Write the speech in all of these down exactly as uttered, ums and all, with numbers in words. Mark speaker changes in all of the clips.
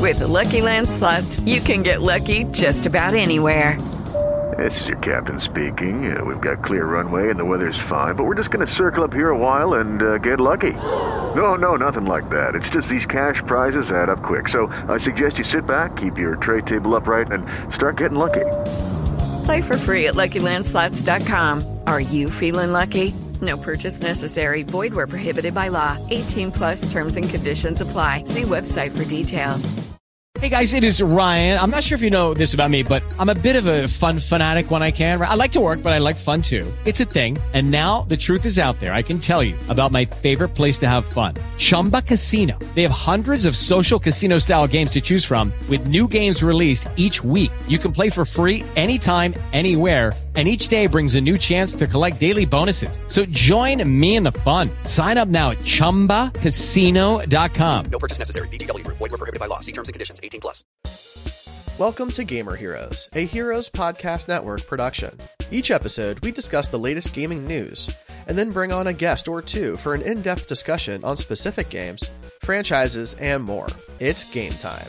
Speaker 1: With the Lucky Land Slots, you can get lucky just about anywhere.
Speaker 2: This is your captain speaking. Uh, we've got clear runway and the weather's fine, but we're just going to circle up here a while and uh, get lucky. No, no, nothing like that. It's just these cash prizes add up quick. So I suggest you sit back, keep your tray table upright, and start getting lucky.
Speaker 1: Play for free at Lucky Land Slots dot com. Are you feeling lucky? No purchase necessary. Void where prohibited by law. eighteen plus terms and conditions apply. See website for details.
Speaker 3: Hey guys, it is Ryan. I'm not sure if you know this about me, but I'm a bit of a fun fanatic when I can. I like to work, but I like fun too. It's a thing. And now the truth is out there. I can tell you about my favorite place to have fun. Chumba Casino. They have hundreds of social casino style games to choose from with new games released each week. You can play for free anytime, anywhere. And each day brings a new chance to collect daily bonuses. So join me in the fun. Sign up now at chumba casino dot com.
Speaker 4: No purchase necessary. V G W. Void where prohibited by law. See terms and conditions. eighteen plus.
Speaker 5: Welcome to Gamer Heroes, a Heroes Podcast Network production. Each episode, we discuss the latest gaming news, and then bring on a guest or two for an in-depth discussion on specific games, franchises, and more. It's game time.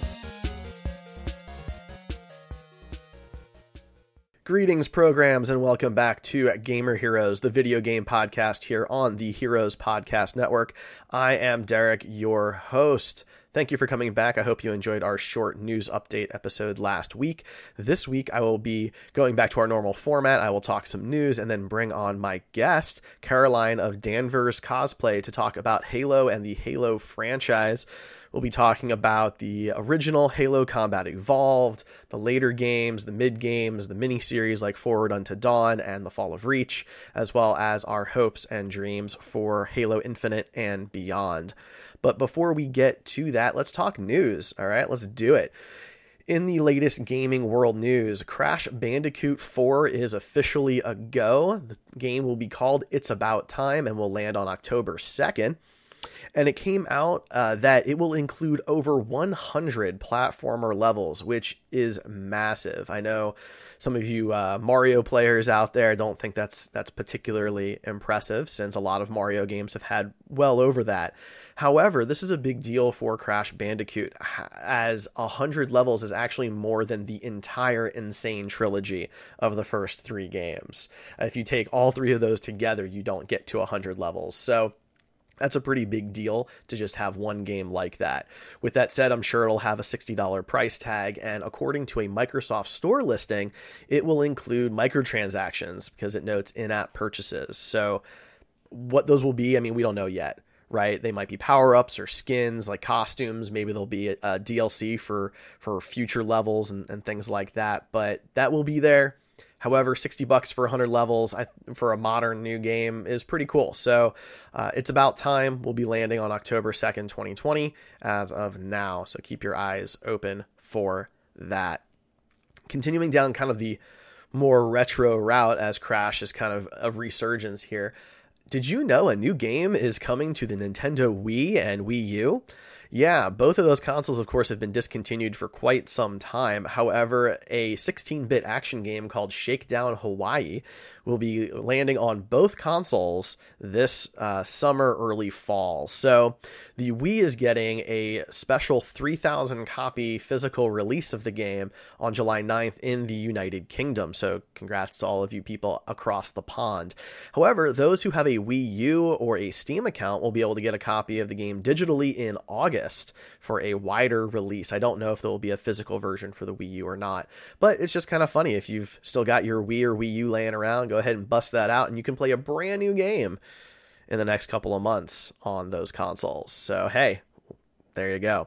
Speaker 5: Greetings, programs, and welcome back to Gamer Heroes, the video game podcast here on the Heroes Podcast Network. I am Derek, your host. Thank you for coming back. I hope you enjoyed our short news update episode last week. This week, I will be going back to our normal format. I will talk some news and then bring on my guest, Caroline of Danvers Cosplay, to talk about Halo and the Halo franchise. We'll be talking about the original Halo Combat Evolved, the later games, the mid games, the mini-series like Forward Unto Dawn and The Fall of Reach, as well as our hopes and dreams for Halo Infinite and beyond. But before we get to that, let's talk news. All right, let's do it. In the latest gaming world news, Crash Bandicoot four is officially a go. The game will be called It's About Time and will land on October second. And it came out uh, that it will include over one hundred platformer levels, which is massive. I know some of you uh, Mario players out there don't think that's that's particularly impressive, since a lot of Mario games have had well over that. However, this is a big deal for Crash Bandicoot, as one hundred levels is actually more than the entire Insane trilogy of the first three games. If you take all three of those together, you don't get to one hundred levels. So that's a pretty big deal to just have one game like that. With that said, I'm sure it'll have a sixty dollars price tag, and according to a Microsoft Store listing, it will include microtransactions because it notes in-app purchases. So what those will be, I mean, we don't know yet, right? They might be power-ups or skins, like costumes. Maybe there'll be a, a D L C for, for future levels and, and things like that, but that will be there. However, sixty bucks for one hundred levels I, for a modern new game is pretty cool. So uh, It's About Time will be landing on October second, twenty twenty as of now. So keep your eyes open for that. Continuing down kind of the more retro route, as Crash is kind of a resurgence here. Did you know a new game is coming to the Nintendo Wii and Wii U? Yeah, both of those consoles, of course, have been discontinued for quite some time. However, a sixteen-bit action game called Shakedown Hawaii will be landing on both consoles this uh, summer, early fall. So the Wii is getting a special three thousand copy physical release of the game on July ninth in the United Kingdom. So congrats to all of you people across the pond. However, those who have a Wii U or a Steam account will be able to get a copy of the game digitally in August for a wider release. I don't know if there will be a physical version for the Wii U or not, but it's just kind of funny. If you've still got your Wii or Wii U laying around, go ahead and bust that out and you can play a brand new game in the next couple of months on those consoles. So, hey, there you go.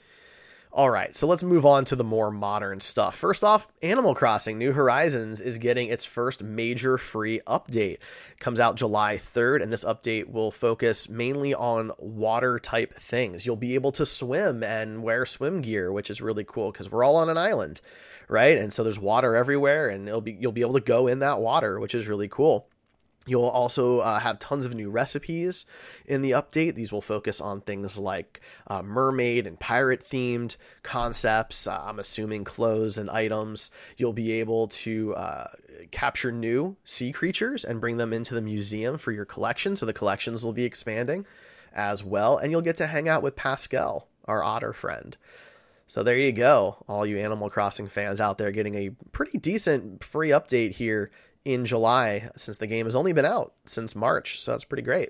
Speaker 5: All right, so let's move on to the more modern stuff. First off, Animal Crossing New Horizons is getting its first major free update. It comes out July third, and this update will focus mainly on water-type things. You'll be able to swim and wear swim gear, which is really cool because we're all on an island, right? And so there's water everywhere, and it'll be you'll be able to go in that water, which is really cool. You'll also uh, have tons of new recipes in the update. These will focus on things like uh, mermaid and pirate themed concepts. Uh, I'm assuming clothes and items. You'll be able to uh, capture new sea creatures and bring them into the museum for your collection. So the collections will be expanding as well. And you'll get to hang out with Pascal, our otter friend. So there you go, all you Animal Crossing fans out there, getting a pretty decent free update here in July, since the game has only been out since March, so that's pretty great.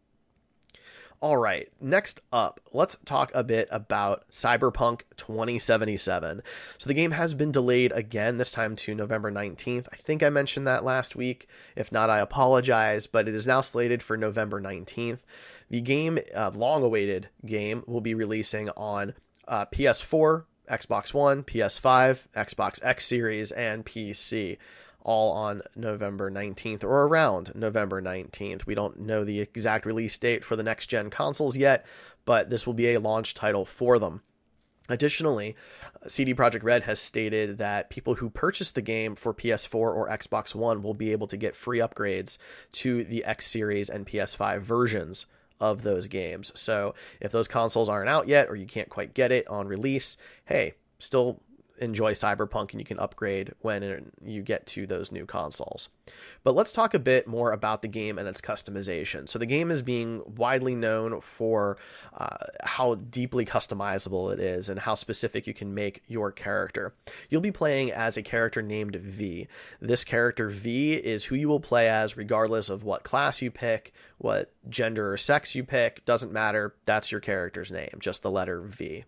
Speaker 5: All right, next up, let's talk a bit about Cyberpunk twenty seventy-seven. So the game has been delayed again, this time to November nineteenth. I think I mentioned that last week. If not, I apologize, but it is now slated for November nineteenth. The game, uh, long-awaited game, will be releasing on uh, P S four, Xbox One, P S five, Xbox X Series, and P C. All on November nineteenth, or around November nineteenth. We don't know the exact release date for the next-gen consoles yet, but this will be a launch title for them. Additionally, C D Projekt Red has stated that people who purchase the game for P S four or Xbox One will be able to get free upgrades to the X Series and P S five versions of those games. So if those consoles aren't out yet, or you can't quite get it on release, hey, still enjoy Cyberpunk and you can upgrade when you get to those new consoles. But let's talk a bit more about the game and its customization. So the game is being widely known for uh, how deeply customizable it is and how specific you can make your character. You'll be playing as a character named V. This character V is who you will play as regardless of what class you pick, what gender or sex you pick, doesn't matter. That's your character's name, just the letter V.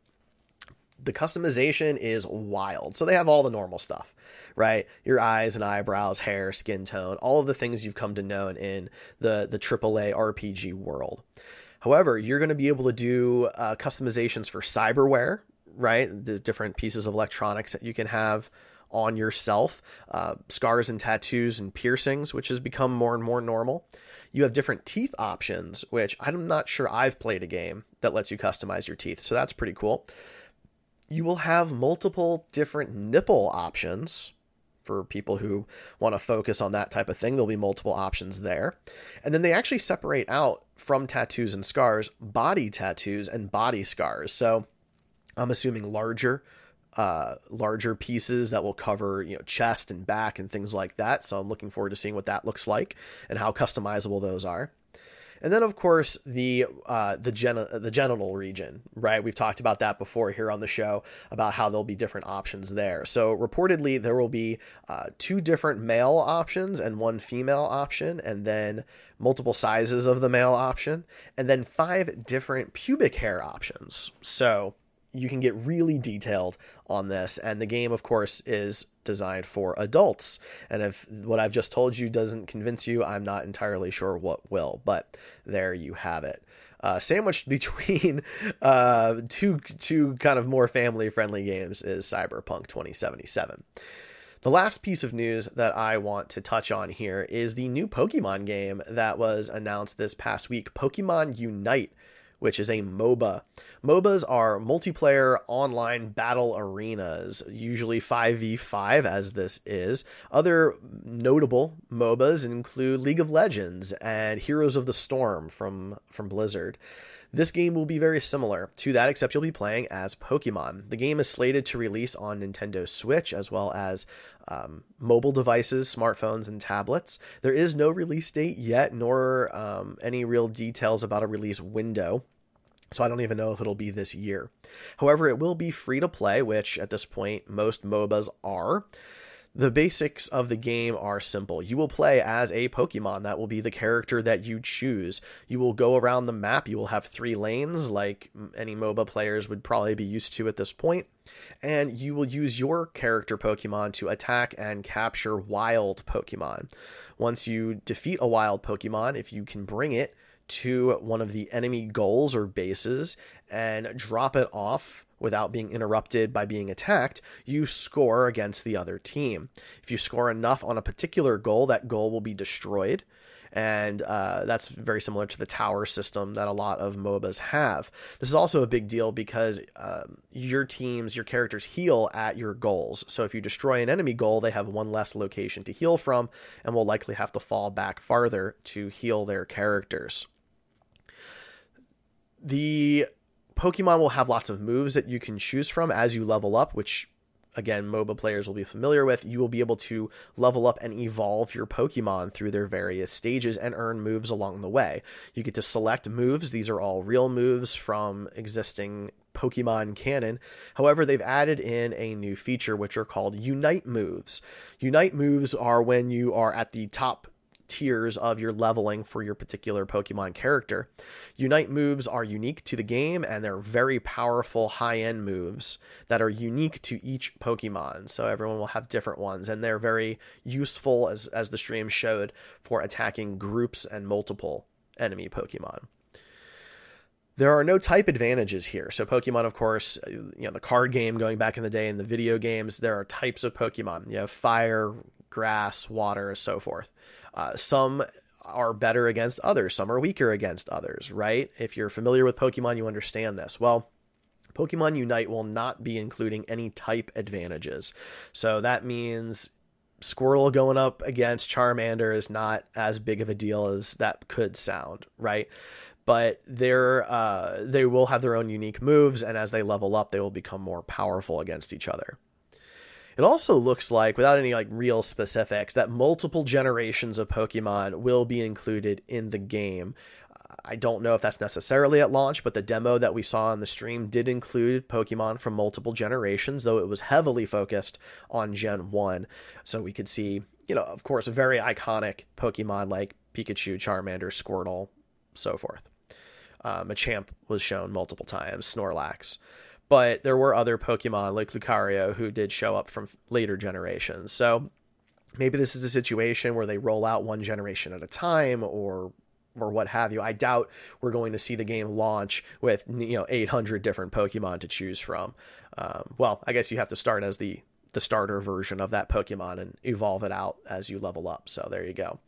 Speaker 5: The customization is wild. So they have all the normal stuff, right? Your eyes and eyebrows, hair, skin tone, all of the things you've come to know in the, the triple A R P G world. However, you're going to be able to do uh, customizations for cyberware, right? The different pieces of electronics that you can have on yourself, uh, scars and tattoos and piercings, which has become more and more normal. You have different teeth options, which I'm not sure I've played a game that lets you customize your teeth. So that's pretty cool. You will have multiple different nipple options for people who want to focus on that type of thing. There'll be multiple options there. And then they actually separate out from tattoos and scars, body tattoos and body scars. So I'm assuming larger, uh, larger pieces that will cover, you know, chest and back and things like that. So I'm looking forward to seeing what that looks like and how customizable those are. And then, of course, the uh, the, gen- the genital region, right? We've talked about that before here on the show, about how there'll be different options there. So reportedly, there will be uh, two different male options and one female option, and then multiple sizes of the male option, and then five different pubic hair options. So you can get really detailed on this. And the game, of course, is designed for adults. And if what I've just told you doesn't convince you, I'm not entirely sure what will. But there you have it. Uh, sandwiched between uh, two, two kind of more family-friendly games is Cyberpunk twenty seventy-seven. The last piece of news that I want to touch on here is the new Pokemon game that was announced this past week, Pokemon Unite, which is a MOBA. MOBAs are multiplayer online battle arenas, usually five v five as this is. Other notable MOBAs include League of Legends and Heroes of the Storm from, from Blizzard. This game will be very similar to that, except you'll be playing as Pokemon. The game is slated to release on Nintendo Switch as well as um, mobile devices, smartphones, and tablets. There is no release date yet, nor um, any real details about a release window. So I don't even know if it'll be this year. However, it will be free to play, which at this point most MOBAs are. The basics of the game are simple. You will play as a Pokemon. That will be the character that you choose. You will go around the map. You will have three lanes, like any MOBA players would probably be used to at this point. And you will use your character Pokemon to attack and capture wild Pokemon. Once you defeat a wild Pokemon, if you can bring it to one of the enemy goals or bases and drop it off without being interrupted by being attacked, you score against the other team. If you score enough on a particular goal, that goal will be destroyed. And uh, that's very similar to the tower system that a lot of MOBAs have. This is also a big deal because um, your teams, your characters heal at your goals. So if you destroy an enemy goal, they have one less location to heal from and will likely have to fall back farther to heal their characters. The Pokemon will have lots of moves that you can choose from as you level up, which, again, MOBA players will be familiar with. You will be able to level up and evolve your Pokemon through their various stages and earn moves along the way. You get to select moves. These are all real moves from existing Pokemon canon. However, they've added in a new feature, which are called Unite moves. Unite moves are when you are at the top tiers of your leveling for your particular Pokemon character. Unite moves are unique to the game, and they're very powerful high-end moves that are unique to each Pokemon. So everyone will have different ones, and they're very useful, as, as the stream showed, for attacking groups and multiple enemy Pokemon. There are no type advantages here. So Pokemon, of course, you know, the card game going back in the day, in the video games, there are types of Pokemon. You have fire, grass, water, so forth. Uh, some are better against others. Some are weaker against others, right? If you're familiar with Pokemon, you understand this. Well, Pokemon Unite will not be including any type advantages. So that means Squirtle going up against Charmander is not as big of a deal as that could sound, right? But they're, uh, they will have their own unique moves, and as they level up, they will become more powerful against each other. It also looks like, without any like real specifics, that multiple generations of Pokemon will be included in the game. I don't know if that's necessarily at launch, but the demo that we saw on the stream did include Pokemon from multiple generations, though it was heavily focused on Gen one. So we could see, you know, of course, very iconic Pokemon like Pikachu, Charmander, Squirtle, so forth. Uh, Machamp was shown multiple times, Snorlax. But there were other Pokemon like Lucario who did show up from later generations. So maybe this is a situation where they roll out one generation at a time, or or what have you. I doubt we're going to see the game launch with, you know, eight hundred different Pokemon to choose from. Um, well, I guess you have to start as the, the starter version of that Pokemon and evolve it out as you level up. So there you go.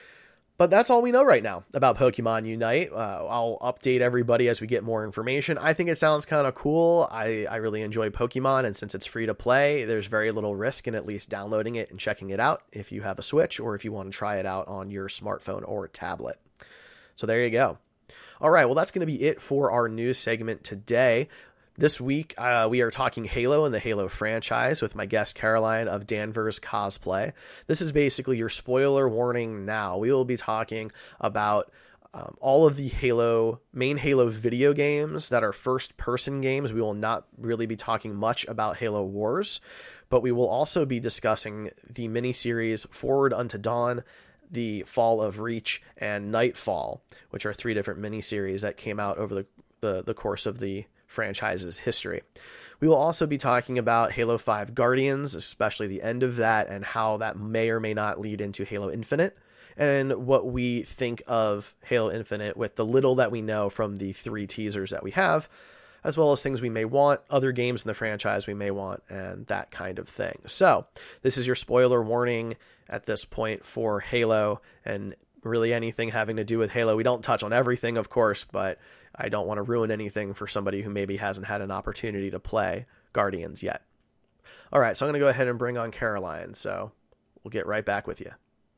Speaker 5: But that's all we know right now about Pokemon Unite. Uh, I'll update everybody as we get more information. I think it sounds kind of cool. I, I really enjoy Pokemon, and since it's free to play, there's very little risk in at least downloading it and checking it out if you have a Switch, or if you want to try it out on your smartphone or tablet. So there you go. All right, well, that's going to be it for our news segment today. This week, uh, we are talking Halo and the Halo franchise with my guest Caroline of Danvers Cosplay. This is basically your spoiler warning now. We will be talking about um, all of the Halo, main Halo video games that are first-person games. We will not really be talking much about Halo Wars, but we will also be discussing the miniseries Forward Unto Dawn, the Fall of Reach, and Nightfall, which are three different miniseries that came out over the, the, the course of the franchise's history. We will also be talking about Halo five Guardians, especially the end of that, and how that may or may not lead into Halo Infinite, and what we think of Halo Infinite with the little that we know from the three teasers that we have, as well as things we may want, other games in the franchise we may want, and that kind of thing. So this is your spoiler warning at this point for Halo, and really anything having to do with Halo. We don't touch on everything, of course, but I don't want to ruin anything for somebody who maybe hasn't had an opportunity to play Guardians yet. All right, so I'm going to go ahead and bring on Caroline, so we'll get right back with you.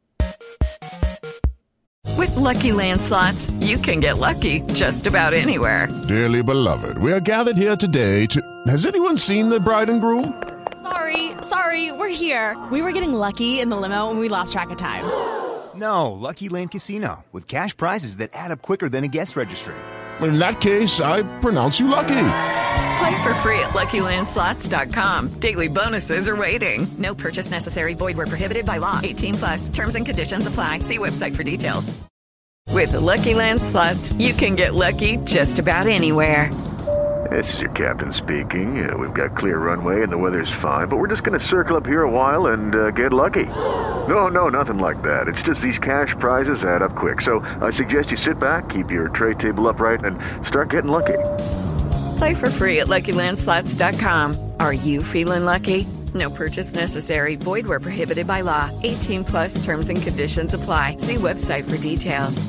Speaker 1: With Lucky Land Slots, you can get lucky just about anywhere.
Speaker 6: Dearly beloved, we are gathered here today to... Has anyone seen the bride and groom?
Speaker 7: Sorry, sorry, we're here. We were getting lucky in the limo and we lost track of time.
Speaker 8: No, Lucky Land Casino, with cash prizes that add up quicker than a guest registry.
Speaker 6: In that case, I pronounce you lucky.
Speaker 1: Play for free at Lucky Land Slots dot com. Daily bonuses are waiting. No purchase necessary. Void where prohibited by law. eighteen plus. Terms and conditions apply. See website for details. With Lucky Land Slots, you can get lucky just about anywhere.
Speaker 2: This is your captain speaking. Uh, we've got clear runway and the weather's fine, but we're just going to circle up here a while and uh, get lucky. No, no, nothing like that. It's just these cash prizes add up quick. So I suggest you sit back, keep your tray table upright, and start getting lucky.
Speaker 1: Play for free at Lucky Land Slots dot com. Are you feeling lucky? No purchase necessary. Void where prohibited by law. eighteen plus terms and conditions apply. See website for details.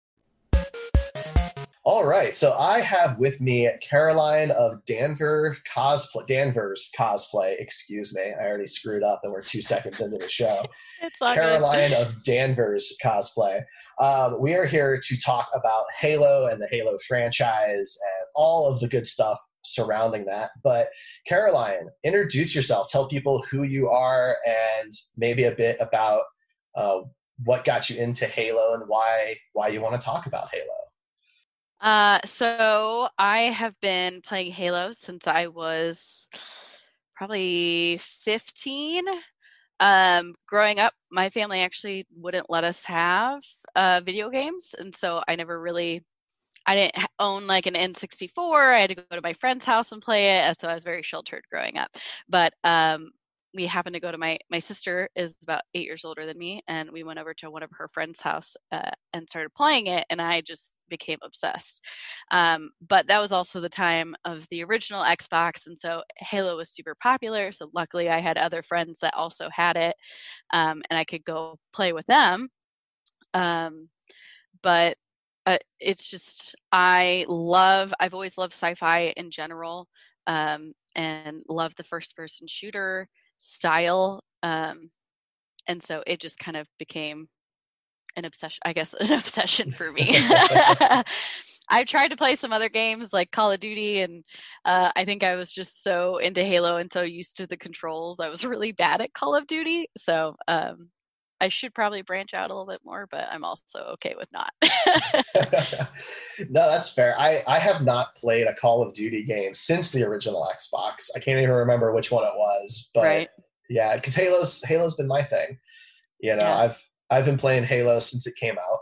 Speaker 5: All right, so I have with me Caroline of Danver Cosplay, Danvers Cosplay, excuse me. I already screwed up and we're two seconds into the show.
Speaker 9: It's all
Speaker 5: Caroline
Speaker 9: good.
Speaker 5: of Danvers Cosplay. Um, we are here to talk about Halo and the Halo franchise and all of the good stuff surrounding that. But Caroline, introduce yourself. Tell people who you are and maybe a bit about uh, what got you into Halo and why why you want to talk about Halo.
Speaker 9: Uh, so I have been playing Halo since I was probably fifteen. Um, growing up, my family actually wouldn't let us have uh, video games, and so I never really, I didn't ha- own like an N sixty-four. I had to go to my friend's house and play it, and so I was very sheltered growing up. But um, we happened to go to my my sister is about eight years older than me, and we went over to one of her friend's house uh, and started playing it, and I just became obsessed. Um, but that was also the time of the original Xbox, and so Halo was super popular. So luckily, I had other friends that also had it, um, and I could go play with them. Um, but uh, it's just I love. I've always loved sci-fi in general, um, and love the first-person shooter style. Um, and so it just kind of became an obsession, I guess, an obsession for me. I've tried to play some other games like Call of Duty, and uh, I think I was just so into Halo and so used to the controls. I was really bad at Call of Duty. So um, I should probably branch out a little bit more, but I'm also okay with not.
Speaker 5: No, that's fair. I, I have not played a Call of Duty game since the original Xbox. I can't even remember which one it was, but
Speaker 9: Right.
Speaker 5: yeah, because Halo's Halo's been my thing. You know,
Speaker 9: Yeah.
Speaker 5: I've I've been playing Halo since it came out.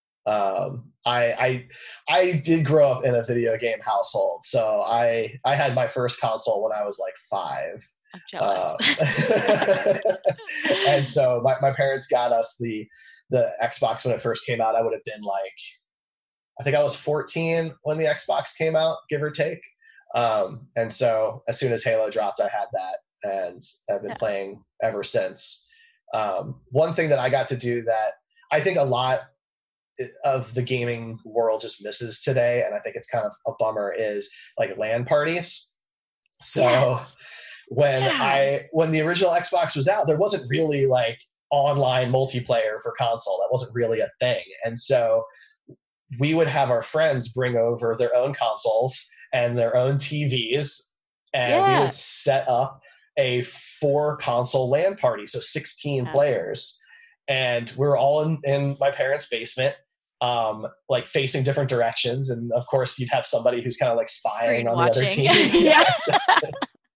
Speaker 5: Um, I I I did grow up in a video game household, so I I had my first console when I was like five.
Speaker 9: I'm jealous.
Speaker 5: Um, and so my, my parents got us the the Xbox when it first came out. I would have been like, I think I was fourteen when the Xbox came out, give or take. Um, and so as soon as Halo dropped, I had that, and I've been
Speaker 9: Yeah.
Speaker 5: playing ever since. Um, one thing that I got to do that I think a lot of the gaming world just misses today, and I think it's kind of a bummer, is like LAN parties. So
Speaker 9: Yes.
Speaker 5: when
Speaker 9: Yeah.
Speaker 5: I when the original Xbox was out, there wasn't really like online multiplayer for console. That wasn't really a thing. And so we would have our friends bring over their own consoles and their own T Vs, and we
Speaker 9: Yeah.
Speaker 5: would set up a four console LAN party, so sixteen
Speaker 9: Yeah.
Speaker 5: players. And we were all in, in my parents' basement, um, like facing different directions. And of course, you'd have somebody who's kind of like spying
Speaker 9: Screen
Speaker 5: on the other
Speaker 9: watching.
Speaker 5: team.
Speaker 9: Yeah.
Speaker 5: Exactly.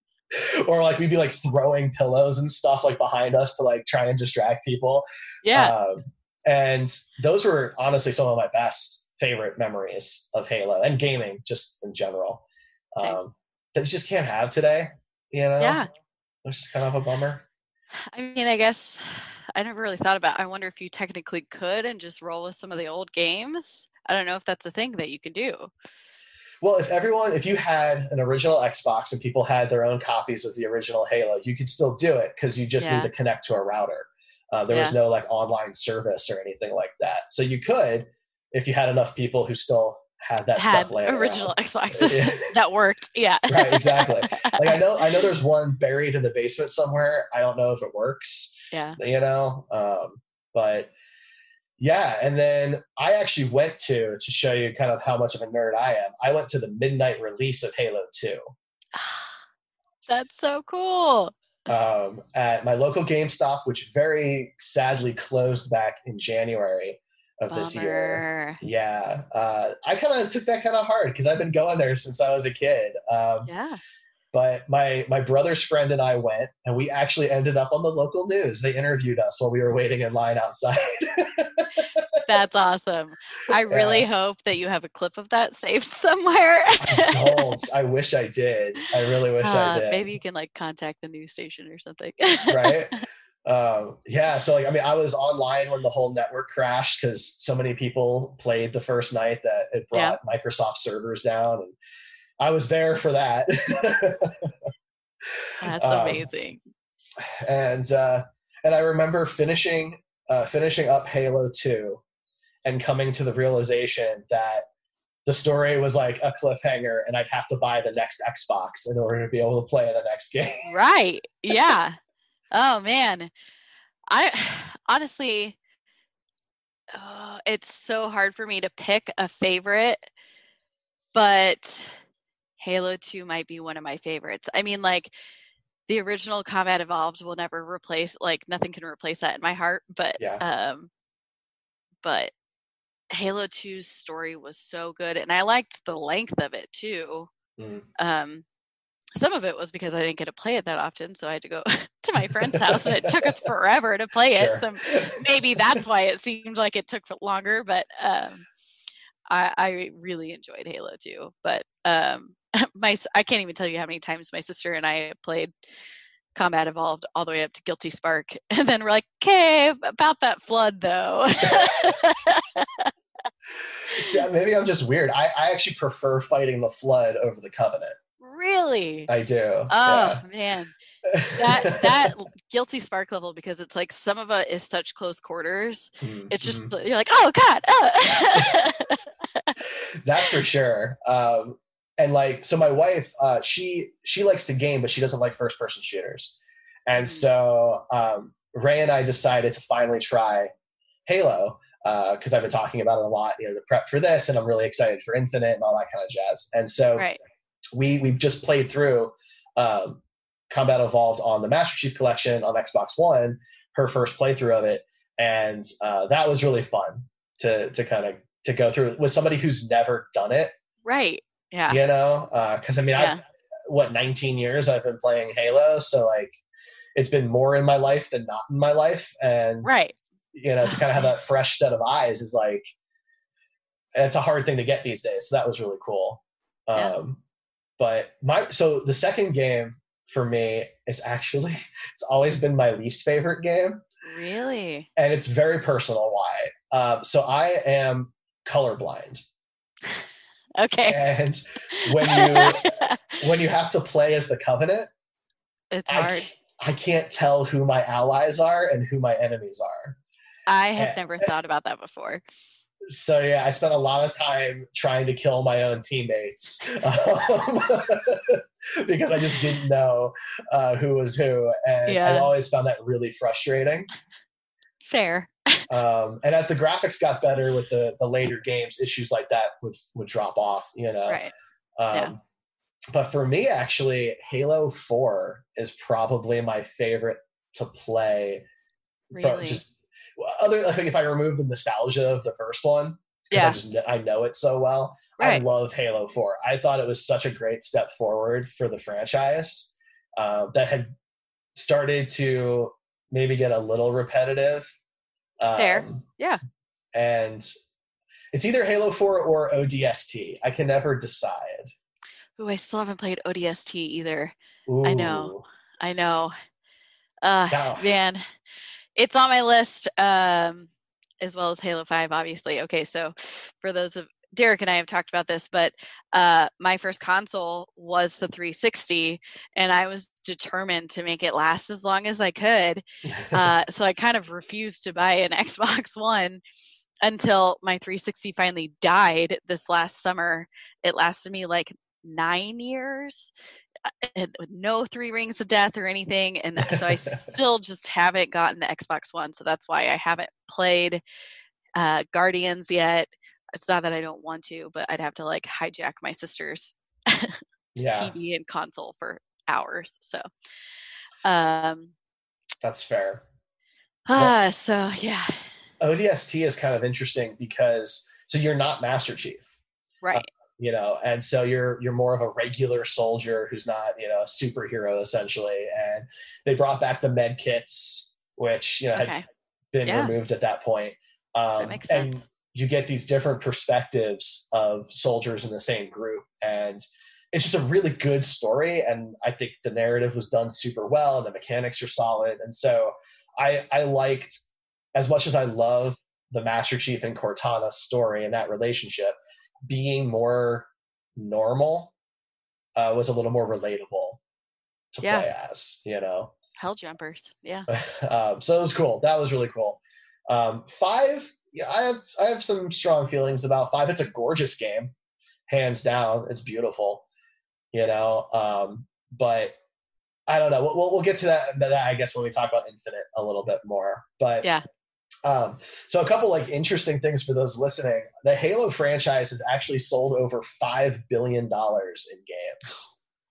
Speaker 5: Or like we'd be like throwing pillows and stuff like behind us to like try and distract people.
Speaker 9: Yeah.
Speaker 5: Um, and those were honestly some of my best favorite memories of Halo and gaming just in general.
Speaker 9: Same.
Speaker 5: Um, that you just can't have today, you know?
Speaker 9: Yeah.
Speaker 5: Which is kind of a bummer.
Speaker 9: I mean, I guess I never really thought about. I wonder if you technically could and just roll with some of the old games. I don't know if that's a thing that you can do.
Speaker 5: Well, if everyone, if you had an original Xbox and people had their own copies of the original Halo, you could still do it because you just
Speaker 9: Yeah.
Speaker 5: need to connect to a router. Uh, there was
Speaker 9: Yeah.
Speaker 5: no like online service or anything like that. So you could, if you had enough people who still had that
Speaker 9: Had
Speaker 5: stuff laying
Speaker 9: original
Speaker 5: around.
Speaker 9: Xboxes
Speaker 5: Yeah.
Speaker 9: that worked. Yeah.
Speaker 5: Right, exactly. Like I know, I know there's one buried in the basement somewhere. I don't know if it works,
Speaker 9: Yeah.
Speaker 5: you know, um, but yeah. And then I actually went to, to show you kind of how much of a nerd I am. I went to the midnight release of Halo two.
Speaker 9: That's so cool.
Speaker 5: Um, at my local GameStop, which very sadly closed back in January of this year.
Speaker 9: Bummer.
Speaker 5: Yeah. Uh, I kind of took that kind of hard because I've been going there since I was a kid. Um,
Speaker 9: Yeah.
Speaker 5: But my my brother's friend and I went, and we actually ended up on the local news. They interviewed us while we were waiting in line outside.
Speaker 9: That's awesome. I really
Speaker 5: Yeah.
Speaker 9: hope that you have a clip of that saved somewhere.
Speaker 5: I don't. I wish I did. I really wish I
Speaker 9: Uh,
Speaker 5: did.
Speaker 9: maybe you can like contact the news station or something.
Speaker 5: Right? Um, yeah. So like, I mean, I was online when the whole network crashed because so many people played the first night that it brought Microsoft servers down, and I was there for that.
Speaker 9: That's
Speaker 5: Um,
Speaker 9: amazing.
Speaker 5: and uh, and I remember finishing uh, finishing up Halo two and coming to the realization that the story was like a cliffhanger, and I'd have to buy the next Xbox in order to be able to play the next game.
Speaker 9: Right. Yeah. Oh man. I honestly, uh, it's so hard for me to pick a favorite, but Halo two might be one of my favorites. I mean, like the original Combat Evolved will never replace, like nothing can replace that in my heart, but
Speaker 5: Yeah.
Speaker 9: um but Halo two's story was so good, and I liked the length of it too.
Speaker 5: Mm.
Speaker 9: Um, some of it was because I didn't get to play it that often, so I had to go to my friend's house, and it took us forever to play
Speaker 5: Sure.
Speaker 9: it. So maybe that's why it seemed like it took longer. But um, I, I really enjoyed Halo two. But um, my I can't even tell you how many times my sister and I played Combat Evolved all the way up to Guilty Spark, and then we're like, okay, about that flood though.
Speaker 5: See, maybe I'm just weird. I, I actually prefer fighting the Flood over the Covenant.
Speaker 9: Really?
Speaker 5: I do.
Speaker 9: Oh
Speaker 5: yeah.
Speaker 9: man, that that Guilty Spark level, because it's like some of it is such close quarters.
Speaker 5: Mm-hmm.
Speaker 9: It's just you're like, oh god. Oh.
Speaker 5: That's for sure. Um, and like, so my wife, uh, she she likes to game, but she doesn't like first person shooters. And
Speaker 9: Mm.
Speaker 5: so um, Ray and I decided to finally try Halo. Because uh, I've been talking about it a lot, you know, to prep for this, and I'm really excited for Infinite and all that kind of jazz. And so
Speaker 9: Right.
Speaker 5: we we've just played through um, Combat Evolved on the Master Chief Collection on Xbox One, her first playthrough of it, and uh, that was really fun to to kind of to go through with somebody who's never done it.
Speaker 9: Right. Yeah.
Speaker 5: You know, because uh, I mean,
Speaker 9: Yeah.
Speaker 5: I what nineteen years I've been playing Halo, so like it's been more in my life than not in my life, and
Speaker 9: Right.
Speaker 5: you know, to kind of have that fresh set of eyes is like, it's a hard thing to get these days. So that was really cool.
Speaker 9: Yeah.
Speaker 5: Um, but my, so the second game for me is actually, it's always been my least favorite game.
Speaker 9: Really?
Speaker 5: And it's very personal why. Um, so I am colorblind.
Speaker 9: Okay.
Speaker 5: And when you, when you have to play as the Covenant,
Speaker 9: It's
Speaker 5: I,
Speaker 9: hard.
Speaker 5: I can't tell who my allies are and who my enemies are.
Speaker 9: I had
Speaker 5: Uh,
Speaker 9: never thought about that before.
Speaker 5: So yeah, I spent a lot of time trying to kill my own teammates um, because I just didn't know uh, who was who, and
Speaker 9: Yeah.
Speaker 5: I always found that really frustrating.
Speaker 9: Fair.
Speaker 5: Um, and as the graphics got better with the the later games, issues like that would would drop off, you know.
Speaker 9: Right.
Speaker 5: Um,
Speaker 9: Yeah.
Speaker 5: But for me, actually, Halo four is probably my favorite to play. For
Speaker 9: Really?
Speaker 5: just other, like if I remove the nostalgia of the first one, because
Speaker 9: Yeah.
Speaker 5: I just I know it so well.
Speaker 9: Right.
Speaker 5: I love Halo four. I thought it was such a great step forward for the franchise uh, that had started to maybe get a little repetitive. Um,
Speaker 9: Fair. Yeah.
Speaker 5: And it's either Halo four or O D S T. I can never decide.
Speaker 9: Ooh, I still haven't played O D S T either. I know.
Speaker 5: Ooh.
Speaker 9: I know. Uh,
Speaker 5: Now-
Speaker 9: man, it's on my list, um, as well as Halo five, obviously. Okay, so for those of Derek and I have talked about this, but uh, my first console was the three sixty, and I was determined to make it last as long as I could. Uh, so I kind of refused to buy an Xbox One until my three sixty finally died this last summer. It lasted me like nine years. It, with no three rings of death or anything, and so I still just haven't gotten the Xbox One, so that's why I haven't played uh Guardians yet. It's not that I don't want to, but I'd have to like hijack my sister's
Speaker 5: yeah,
Speaker 9: T V and console for hours. So um
Speaker 5: that's fair.
Speaker 9: uh so yeah.
Speaker 5: O D S T is kind of interesting because so you're not Master Chief.
Speaker 9: Right.
Speaker 5: You know, and so you're you're more of a regular soldier who's not, you know, a superhero essentially. And they brought back the med kits, which, you know, had
Speaker 9: Okay.
Speaker 5: been
Speaker 9: Yeah.
Speaker 5: removed at that point. Um,
Speaker 9: That makes
Speaker 5: and
Speaker 9: sense.
Speaker 5: you get these different perspectives of soldiers in the same group, and it's just a really good story. And I think the narrative was done super well, and the mechanics are solid. And so I I liked, as much as I love the Master Chief and Cortana story and that relationship, being more normal uh, was a little more relatable to
Speaker 9: Yeah.
Speaker 5: play as, you know.
Speaker 9: Hell jumpers. Yeah.
Speaker 5: um, so it was cool. That was really cool. Um, five, yeah, I have I have some strong feelings about five. It's a gorgeous game, hands down. It's beautiful, you know. Um, but I don't know. We'll, we'll we'll get to that, that I guess when we talk about Infinite a little bit more. But
Speaker 9: Yeah.
Speaker 5: Um, so a couple like interesting things for those listening. The Halo franchise has actually sold over five billion dollars in games.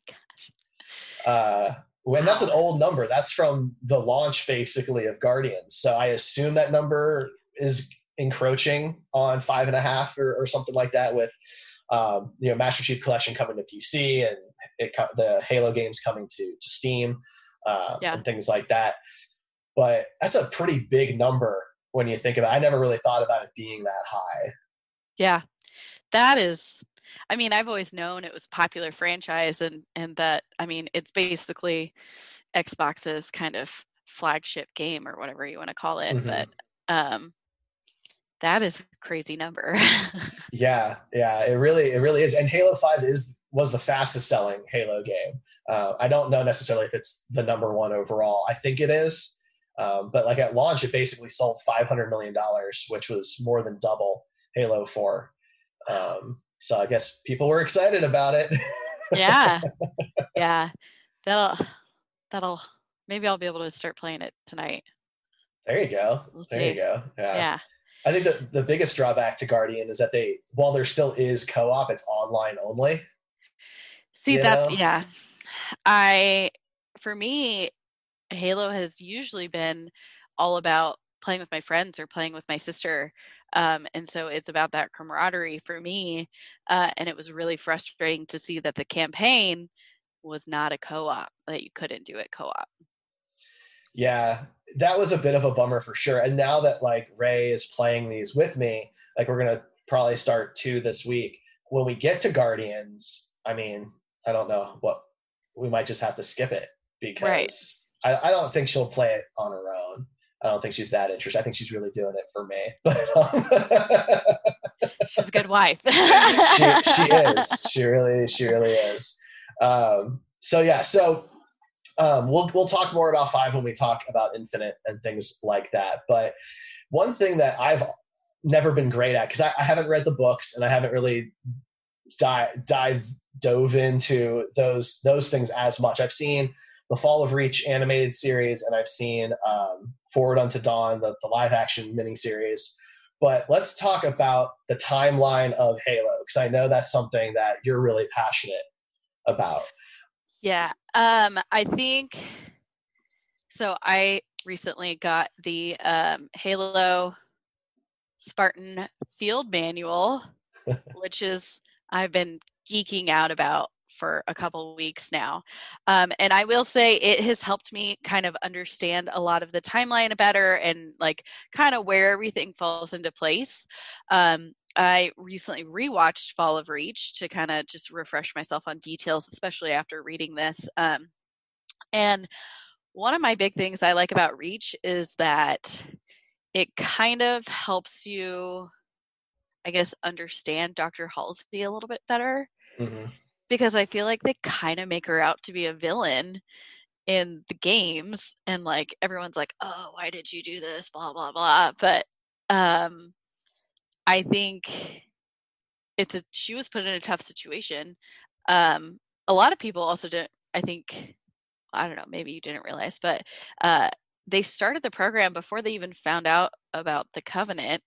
Speaker 5: Uh, when that's an old number, that's from the launch basically of Guardians. So I assume that number is encroaching on five and a half or, or something like that with, um, you know, Master Chief Collection coming to P C and it, the Halo games coming to, to Steam uh,
Speaker 9: yeah.
Speaker 5: and things like that. But that's a pretty big number when you think about it. I never really thought about it being that high.
Speaker 9: Yeah, that is, I mean, I've always known it was a popular franchise and, and that, I mean, it's basically Xbox's kind of flagship game or whatever you want to call it. Mm-hmm. But um, that is a crazy number.
Speaker 5: yeah, yeah, it really, it really is. And Halo five is was the fastest selling Halo game. Uh, I don't know necessarily if it's the number one overall. I think it is. Um, but like at launch, it basically sold five hundred million dollars, which was more than double Halo four. Um, so I guess people were excited about it.
Speaker 9: yeah. Yeah. That'll, that'll, maybe I'll be able to start playing it tonight.
Speaker 5: There you go.
Speaker 9: We'll
Speaker 5: there
Speaker 9: see.
Speaker 5: you go. Yeah.
Speaker 9: Yeah.
Speaker 5: I think the, the biggest drawback to Guardian is that they, while there still is co-op, it's online only.
Speaker 9: See, that's, know? yeah. I, for me, Halo has usually been all about playing with my friends or playing with my sister. Um, and so it's about that camaraderie for me. Uh, and it was really frustrating to see that the campaign was not a co-op, that you couldn't do it co-op.
Speaker 5: Yeah, that was a bit of a bummer for sure. And now that like Ray is playing these with me, like we're going to probably start two this week. When we get to Guardians, I mean, I don't know what, we might just have to skip it because right. I, I don't think she'll play it on her own. I don't think she's that interested. I think she's really doing it for me. But um,
Speaker 9: she's a good wife.
Speaker 5: she, she is. She really, she really is. Um, so yeah, so um, we'll we'll talk more about five when we talk about Infinite and things like that. But one thing that I've never been great at, because I, I haven't read the books and I haven't really dive dive dove into those those things as much. I've seen the Fall of Reach animated series, and I've seen um, Forward Unto Dawn, the, the live action miniseries. But let's talk about the timeline of Halo, because I know that's something that you're really passionate about.
Speaker 9: Yeah, um, I think so. I recently got the um, Halo Spartan Field Manual, which is I've been geeking out about for a couple of weeks now. Um, and I will say it has helped me kind of understand a lot of the timeline better and like kind of where everything falls into place. Um, I recently rewatched Fall of Reach to kind of just refresh myself on details, especially after reading this. Um, and one of my big things I like about Reach is that it kind of helps you, I guess, understand Doctor Halsey a little bit better. Mm-hmm. Because I feel like they kind of make her out to be a villain in the games. And like, everyone's like, oh, why did you do this? Blah, blah, blah. But um, I think it's a, she was put in a tough situation. Um, a lot of people also didn't, I think, I don't know, maybe you didn't realize, but uh, they started the program before they even found out about the Covenant.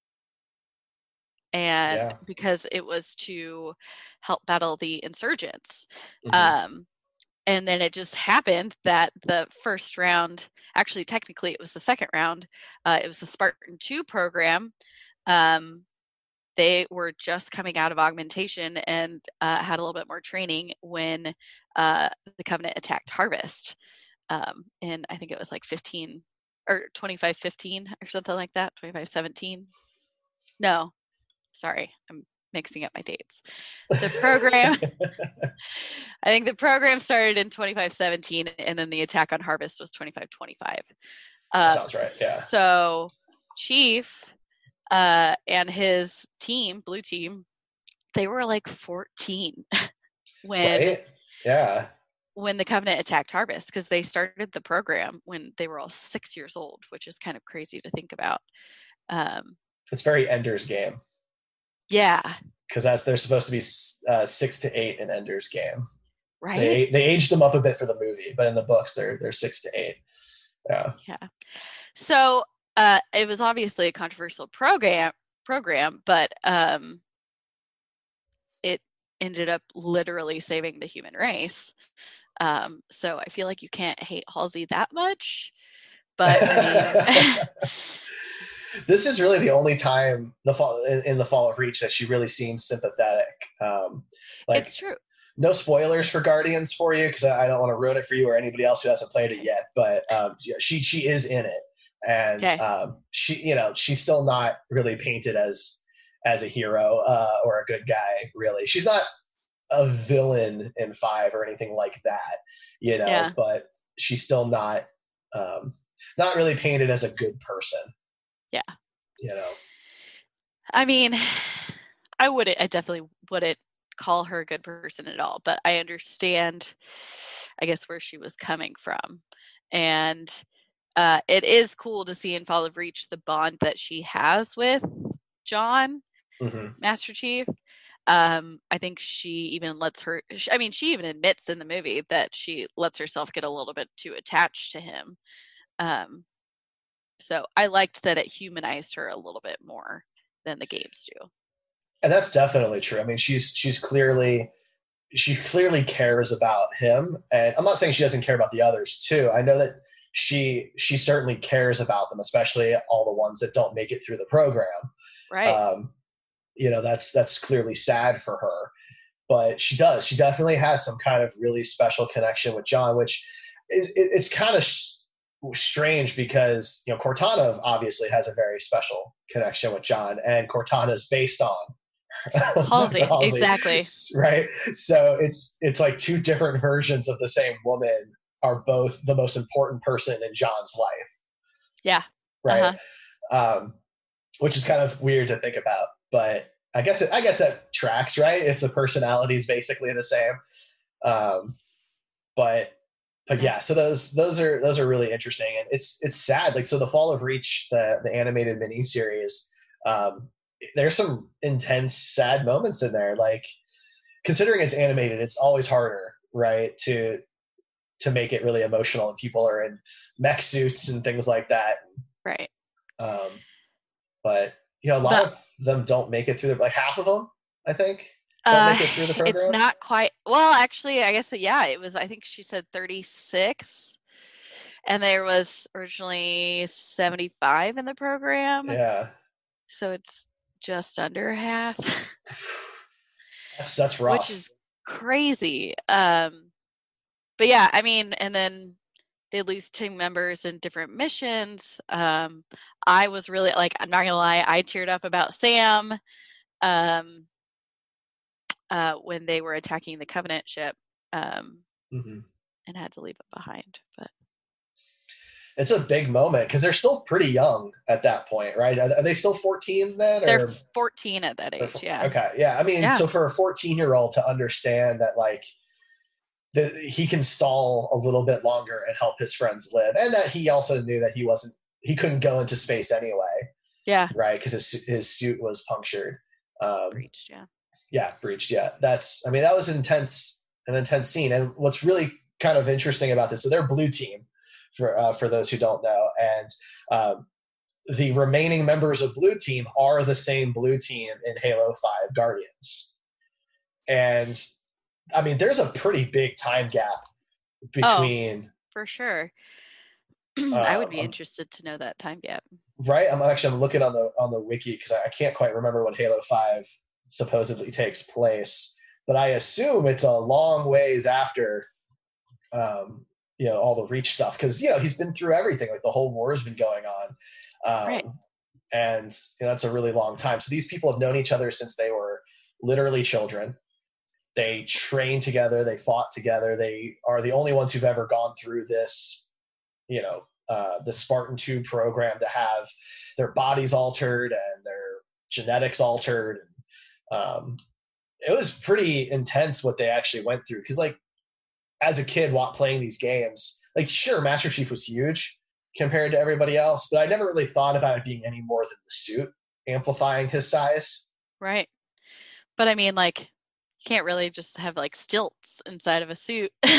Speaker 9: And yeah. because it was to help battle the insurgents. Mm-hmm. Um, and then it just happened that the first round, actually, technically it was the second round. Uh, it was the Spartan two program. Um, they were just coming out of augmentation and uh, had a little bit more training when uh, the Covenant attacked Harvest. Um, and I think it was like fifteen or twenty-five fifteen or something like that, twenty-five seventeen. No. Sorry, I'm mixing up my dates. The program, I think the program started in twenty-five seventeen, and then the attack on Harvest was twenty-five twenty-five.
Speaker 5: Um, sounds right, yeah.
Speaker 9: So Chief uh, and his team, Blue Team, they were like fourteen when,
Speaker 5: right? yeah.
Speaker 9: when the Covenant attacked Harvest, because they started the program when they were all six years old, which is kind of crazy to think about. Um,
Speaker 5: it's very Ender's Game.
Speaker 9: Yeah,
Speaker 5: because that's they're supposed to be uh, six to eight in Ender's Game.
Speaker 9: Right.
Speaker 5: They they aged them up a bit for the movie, but in the books they're they're six to eight. Yeah.
Speaker 9: Yeah. So uh, it was obviously a controversial program program, but um, it ended up literally saving the human race. Um, so I feel like you can't hate Halsey that much, but I mean.
Speaker 5: this is really the only time the fall in, in the Fall of Reach that she really seems sympathetic. Um, like,
Speaker 9: it's true.
Speaker 5: No spoilers for Guardians for you, because I don't want to ruin it for you or anybody else who hasn't played it yet. But um, she she is in it, and
Speaker 9: okay.
Speaker 5: um, she you know she's still not really painted as as a hero uh, or a good guy. Really, she's not a villain in five or anything like that, you know.
Speaker 9: Yeah.
Speaker 5: But she's still not um, not really painted as a good person.
Speaker 9: Yeah.
Speaker 5: You know.
Speaker 9: I mean, I wouldn't. I definitely wouldn't call her a good person at all, but I understand, I guess, where she was coming from. And uh, it is cool to see in Fall of Reach the bond that she has with John,
Speaker 5: mm-hmm.
Speaker 9: Master Chief. Um, I think she even lets her, I mean, she even admits in the movie that she lets herself get a little bit too attached to him. Um, so I liked that it humanized her a little bit more than the games do.
Speaker 5: And that's definitely true. I mean, she's she's clearly she clearly cares about him, and I'm not saying she doesn't care about the others too. I know that she she certainly cares about them, especially all the ones that don't make it through the program.
Speaker 9: Right.
Speaker 5: Um, you know, that's that's clearly sad for her, but she does. She definitely has some kind of really special connection with John, which is it, it's kind of sh- strange because you know Cortana obviously has a very special connection with John, and Cortana is based on
Speaker 9: Halsey, Halsey, exactly.
Speaker 5: Right. So it's it's like two different versions of the same woman are both the most important person in John's life.
Speaker 9: Yeah.
Speaker 5: Right. Uh-huh. Um, which is kind of weird to think about, but I guess it, I guess that tracks, right? If the personality is basically the same. Um, but but yeah, so those those are those are really interesting, and it's it's sad. Like so, the Fall of Reach, the the animated miniseries. Um, there's some intense, sad moments in there. Like, considering it's animated, it's always harder, right, to to make it really emotional. And people are in mech suits and things like that.
Speaker 9: Right.
Speaker 5: Um, but you know, a lot
Speaker 9: but,
Speaker 5: of them don't make it through the like half of them, I think, don't
Speaker 9: uh,
Speaker 5: make it through the program.
Speaker 9: It's not quite. Well, actually, I guess yeah, it was. I think she said thirty-six, and there was originally seventy-five in the program.
Speaker 5: Yeah.
Speaker 9: So it's just under half.
Speaker 5: that's that's rough.
Speaker 9: Which is crazy. Um, but yeah, I mean, and then they lose team members in different missions. Um, I was really like, I'm not gonna lie, I teared up about Sam um, uh, when they were attacking the Covenant ship, um,
Speaker 5: mm-hmm.
Speaker 9: and had to leave it behind. But
Speaker 5: it's a big moment because they're still pretty young at that point, right? Are, are they still fourteen then? Or?
Speaker 9: They're fourteen at that age, yeah.
Speaker 5: Okay, yeah. I mean,
Speaker 9: yeah.
Speaker 5: so for a fourteen-year-old to understand that, like, that he can stall a little bit longer and help his friends live, and that he also knew that he wasn't, he couldn't go into space anyway.
Speaker 9: Yeah.
Speaker 5: Right, because his his suit was punctured. Um,
Speaker 9: breached, yeah.
Speaker 5: Yeah, breached. Yeah, that's. I mean, that was intense, an intense scene. And what's really kind of interesting about this, so they're blue team. For uh, for those who don't know, and um, the remaining members of Blue Team are the same Blue Team in Halo five Guardians, and I mean, there's a pretty big time gap between.
Speaker 9: Oh, for sure,
Speaker 5: uh,
Speaker 9: I would be
Speaker 5: um,
Speaker 9: interested to know that time gap.
Speaker 5: Right, I'm actually I'm looking on the on the wiki because I, I can't quite remember when Halo five supposedly takes place, but I assume it's a long ways after. Um, you know, all the Reach stuff, because you know he's been through everything. Like the whole war has been going on, um,
Speaker 9: right.
Speaker 5: and you know that's a really long time. So these people have known each other since they were literally children. They trained together, they fought together. They are the only ones who've ever gone through this, you know, uh, the Spartan two program to have their bodies altered and their genetics altered. Um, it was pretty intense what they actually went through, because like. As a kid, while playing these games, like sure, Master Chief was huge compared to everybody else, but I never really thought about it being any more than the suit amplifying his size.
Speaker 9: Right. But I mean, like, you can't really just have like stilts inside of a suit. But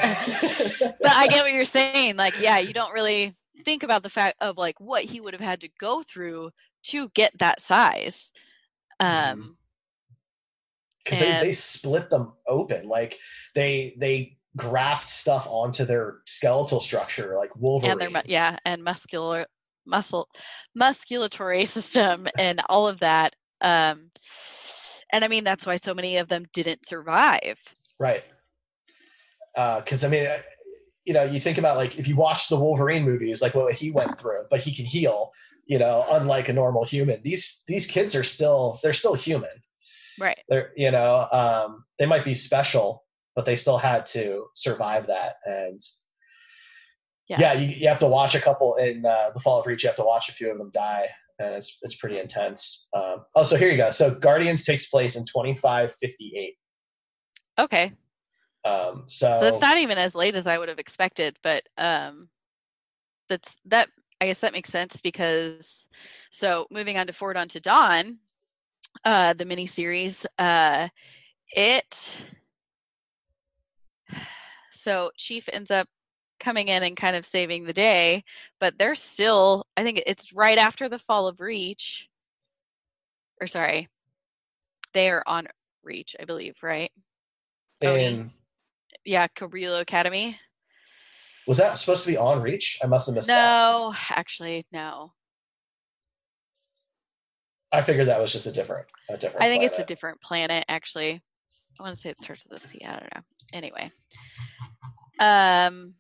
Speaker 9: I get what you're saying. Like, yeah, you don't really think about the fact of like what he would have had to go through to get that size. Um,
Speaker 5: because they, they split them open. Like they they graft stuff onto their skeletal structure, like Wolverine.
Speaker 9: And their yeah, and muscular muscle musculatory system and all of that. Um, and I mean, that's why so many of them didn't survive.
Speaker 5: Right. Because, uh, I mean, you know, you think about, like, if you watch the Wolverine movies, like what he went through, but he can heal, you know, unlike a normal human. These these kids are still, they're still human.
Speaker 9: Right.
Speaker 5: They're, you know, um, they might be special, but they still had to survive that. And yeah, yeah you, you have to watch a couple in uh, The Fall of Reach. You have to watch a few of them die, and it's it's pretty intense. Um, oh, so here you go. So Guardians takes place in twenty-five fifty-eight.
Speaker 9: Okay.
Speaker 5: Um, so,
Speaker 9: so that's not even as late as I would have expected, but um, that's that. I guess that makes sense because so moving on to Forward Unto Dawn, uh, the miniseries, uh, it. So Chief ends up coming in and kind of saving the day, but they're still. I think it's right after the Fall of Reach, or sorry, they are on Reach, I believe, right?
Speaker 5: In
Speaker 9: yeah, Cabrillo Academy.
Speaker 5: Was that supposed to be on Reach? I must have missed
Speaker 9: no,
Speaker 5: that.
Speaker 9: No, actually, no.
Speaker 5: I figured that was just a different, a different.
Speaker 9: I think
Speaker 5: planet.
Speaker 9: It's a different planet, actually. I want to say it starts with a C. I don't know. Anyway, um,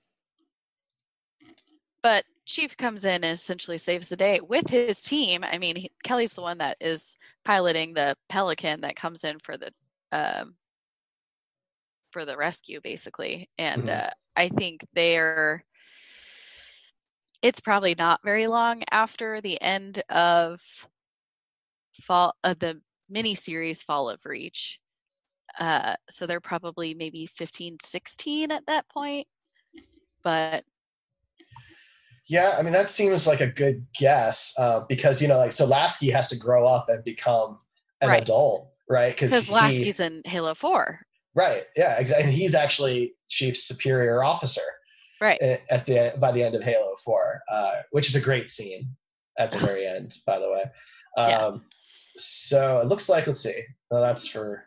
Speaker 9: but Chief comes in and essentially saves the day with his team. I mean, he, Kelly's the one that is piloting the Pelican that comes in for the um for the rescue, basically, and mm-hmm. uh, I think they're. It's probably not very long after the end of fall of uh, the miniseries Fall of Reach. Uh, so they're probably maybe fifteen, sixteen at that point. But
Speaker 5: yeah, I mean, that seems like a good guess uh, because, you know, like, so Lasky has to grow up and become an
Speaker 9: right.
Speaker 5: adult, right?
Speaker 9: Because Lasky's in Halo four.
Speaker 5: Right. Yeah, exactly. And he's actually Chief's superior officer.
Speaker 9: Right.
Speaker 5: At the by the end of Halo four, uh, which is a great scene at the very end, by the way. Um, yeah. So it looks like, let's see. No, that's for.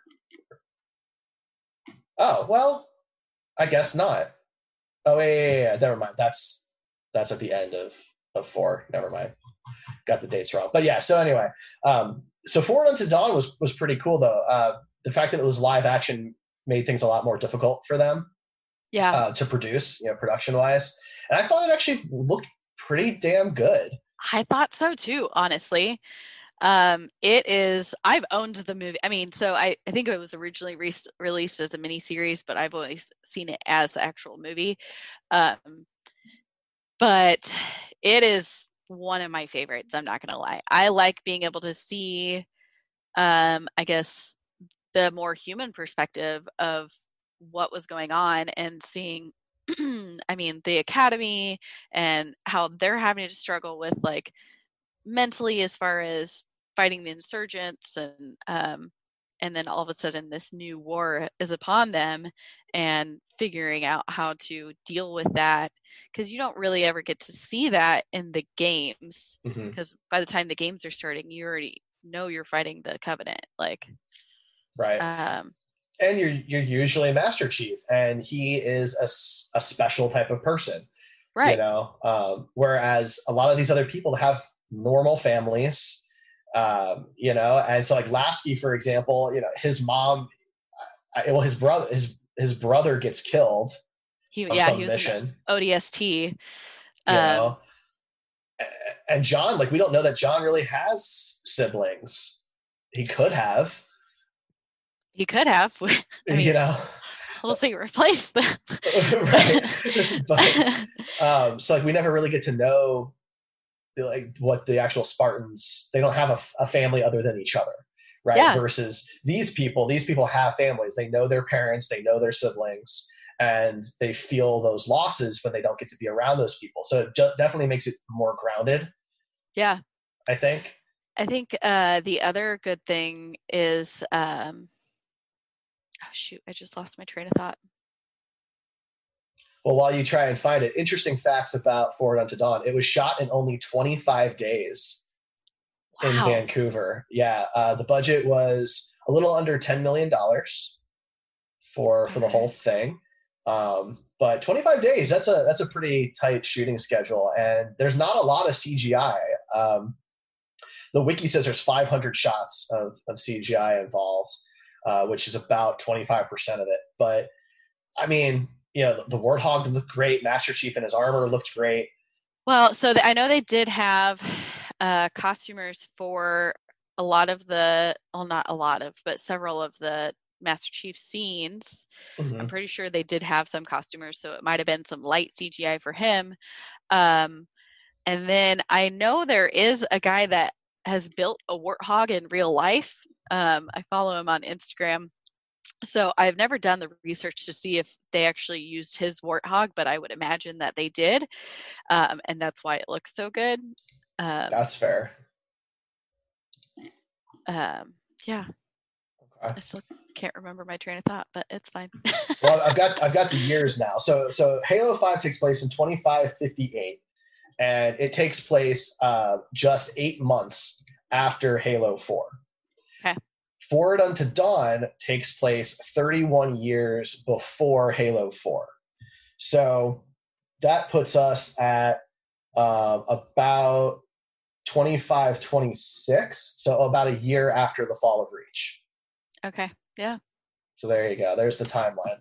Speaker 5: Oh, well, I guess not. Oh, yeah, yeah, yeah. Never mind. That's that's at the end of, of four. Never mind. Got the dates wrong. But yeah, so anyway. Um, so Forward Unto Dawn was, was pretty cool, though. Uh, the fact that it was live action made things a lot more difficult for them.
Speaker 9: Yeah.
Speaker 5: Uh, to produce, you know, production-wise. And I thought it actually looked pretty damn good.
Speaker 9: I thought so, too, honestly. Um, it is, I've owned the movie. I mean, so I, I think it was originally re- released as a miniseries, but I've always seen it as the actual movie. Um, but it is one of my favorites. I'm not going to lie. I like being able to see, um, I guess, the more human perspective of what was going on and seeing, I mean, the academy and how they're having to struggle with, like, mentally as far as fighting the insurgents and um and then all of a sudden this new war is upon them and figuring out how to deal with that, because you don't really ever get to see that in the games, because mm-hmm. by the time the games are starting you already know you're fighting the Covenant, like
Speaker 5: right
Speaker 9: um
Speaker 5: and you're you're usually Master Chief, and he is a, a special type of person,
Speaker 9: right?
Speaker 5: You know, um whereas a lot of these other people have normal families. Um, you know, and so like Lasky, for example, you know, his mom, I, well, his brother, his his brother gets killed.
Speaker 9: He, yeah, he was mission. O D S T.
Speaker 5: Um, you know, and John, like, we don't know that John really has siblings. He could have.
Speaker 9: He could have. I mean,
Speaker 5: you know,
Speaker 9: we'll see. Replace them.
Speaker 5: Right. But um, so like we never really get to know. Like what the actual Spartans, they don't have a, a family other than each other, right?
Speaker 9: Yeah.
Speaker 5: Versus these people, these people have families. They know their parents, they know their siblings, and they feel those losses when they don't get to be around those people. So it ju- definitely makes it more grounded.
Speaker 9: Yeah.
Speaker 5: I think.
Speaker 9: I think uh, the other good thing is, um, oh shoot, I just lost my train of thought.
Speaker 5: Well, while you try and find it, interesting facts about Forward Unto Dawn. It was shot in only twenty-five days wow. in Vancouver. Yeah, uh, the budget was a little under ten million dollars for for the whole thing. Um, but twenty-five days, that's a that's a pretty tight shooting schedule, and there's not a lot of C G I. Um, the wiki says there's five hundred shots of, of C G I involved, uh, which is about twenty-five percent of it. But I mean, you know, the, the Warthog looked great. Master Chief in his armor looked great.
Speaker 9: Well, so the, I know they did have uh, costumers for a lot of the, well, not a lot of, but several of the Master Chief scenes. Mm-hmm. I'm pretty sure they did have some costumers, so it might have been some light C G I for him. Um, and then I know there is a guy that has built a Warthog in real life. Um, I follow him on Instagram. So I've never done the research to see if they actually used his Warthog, but I would imagine that they did. Um, and that's why it looks so good. Um,
Speaker 5: that's fair.
Speaker 9: Um, yeah.
Speaker 5: Okay.
Speaker 9: I still can't remember my train of thought, but it's fine.
Speaker 5: Well, I've got I've got the years now. So so Halo five takes place in twenty-five fifty-eight, and it takes place uh, just eight months after Halo four.
Speaker 9: Okay.
Speaker 5: Forward Unto Dawn takes place thirty-one years before Halo four. So that puts us at uh, about twenty-five twenty-six, so about a year after the fall of Reach.
Speaker 9: Okay, yeah.
Speaker 5: So there you go. There's the timeline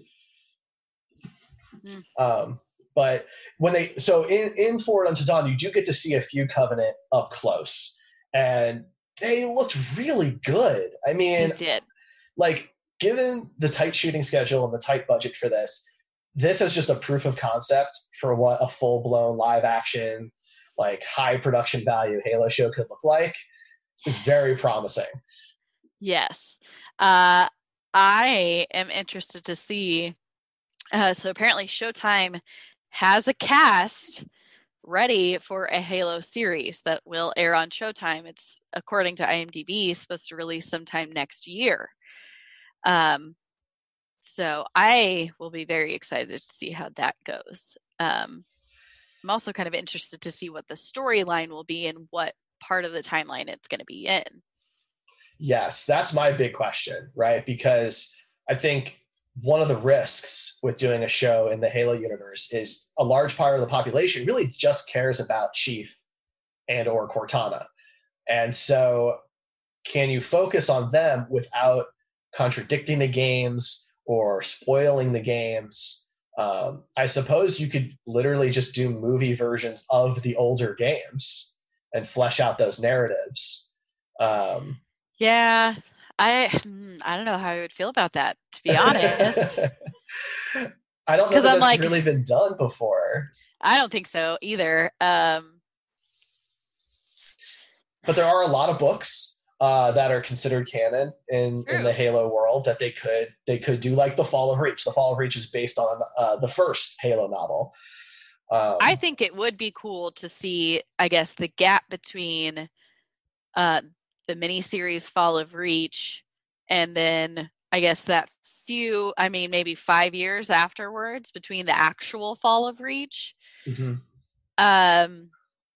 Speaker 5: there.
Speaker 9: Mm.
Speaker 5: Um, but when they so in, in Forward Unto Dawn, you do get to see a few Covenant up close, and they looked really good. I mean,
Speaker 9: they did.
Speaker 5: Like, given the tight shooting schedule and the tight budget for this, this is just a proof of concept for what a full-blown live action, like high production value Halo show could look like. It's very promising.
Speaker 9: Yes. Uh, I am interested to see. Uh, so apparently Showtime has a cast ready for a Halo series that will air on Showtime. It's, according to IMDb, supposed to release sometime next year. Um, so I will be very excited to see how that goes. Um, I'm also kind of interested to see what the storyline will be and what part of the timeline it's going to be in.
Speaker 5: Yes, that's my big question, right? Because I think one of the risks with doing a show in the Halo universe is a large part of the population really just cares about Chief and or Cortana. And so can you focus on them without contradicting the games or spoiling the games? Um, I suppose you could literally just do movie versions of the older games and flesh out those narratives. Um,
Speaker 9: Yeah, I I don't know how I would feel about that, to be honest.
Speaker 5: I don't know that
Speaker 9: I'm
Speaker 5: that's
Speaker 9: like,
Speaker 5: really been done before.
Speaker 9: I don't think so either. Um,
Speaker 5: but there are a lot of books uh, that are considered canon in, in the Halo world that they could they could do, like The Fall of Reach. The Fall of Reach is based on uh, the first Halo novel. Um,
Speaker 9: I think it would be cool to see, I guess, the gap between uh, the miniseries Fall of Reach and then I guess that few, I mean, maybe five years afterwards between the actual Fall of Reach.
Speaker 5: Mm-hmm.
Speaker 9: Um,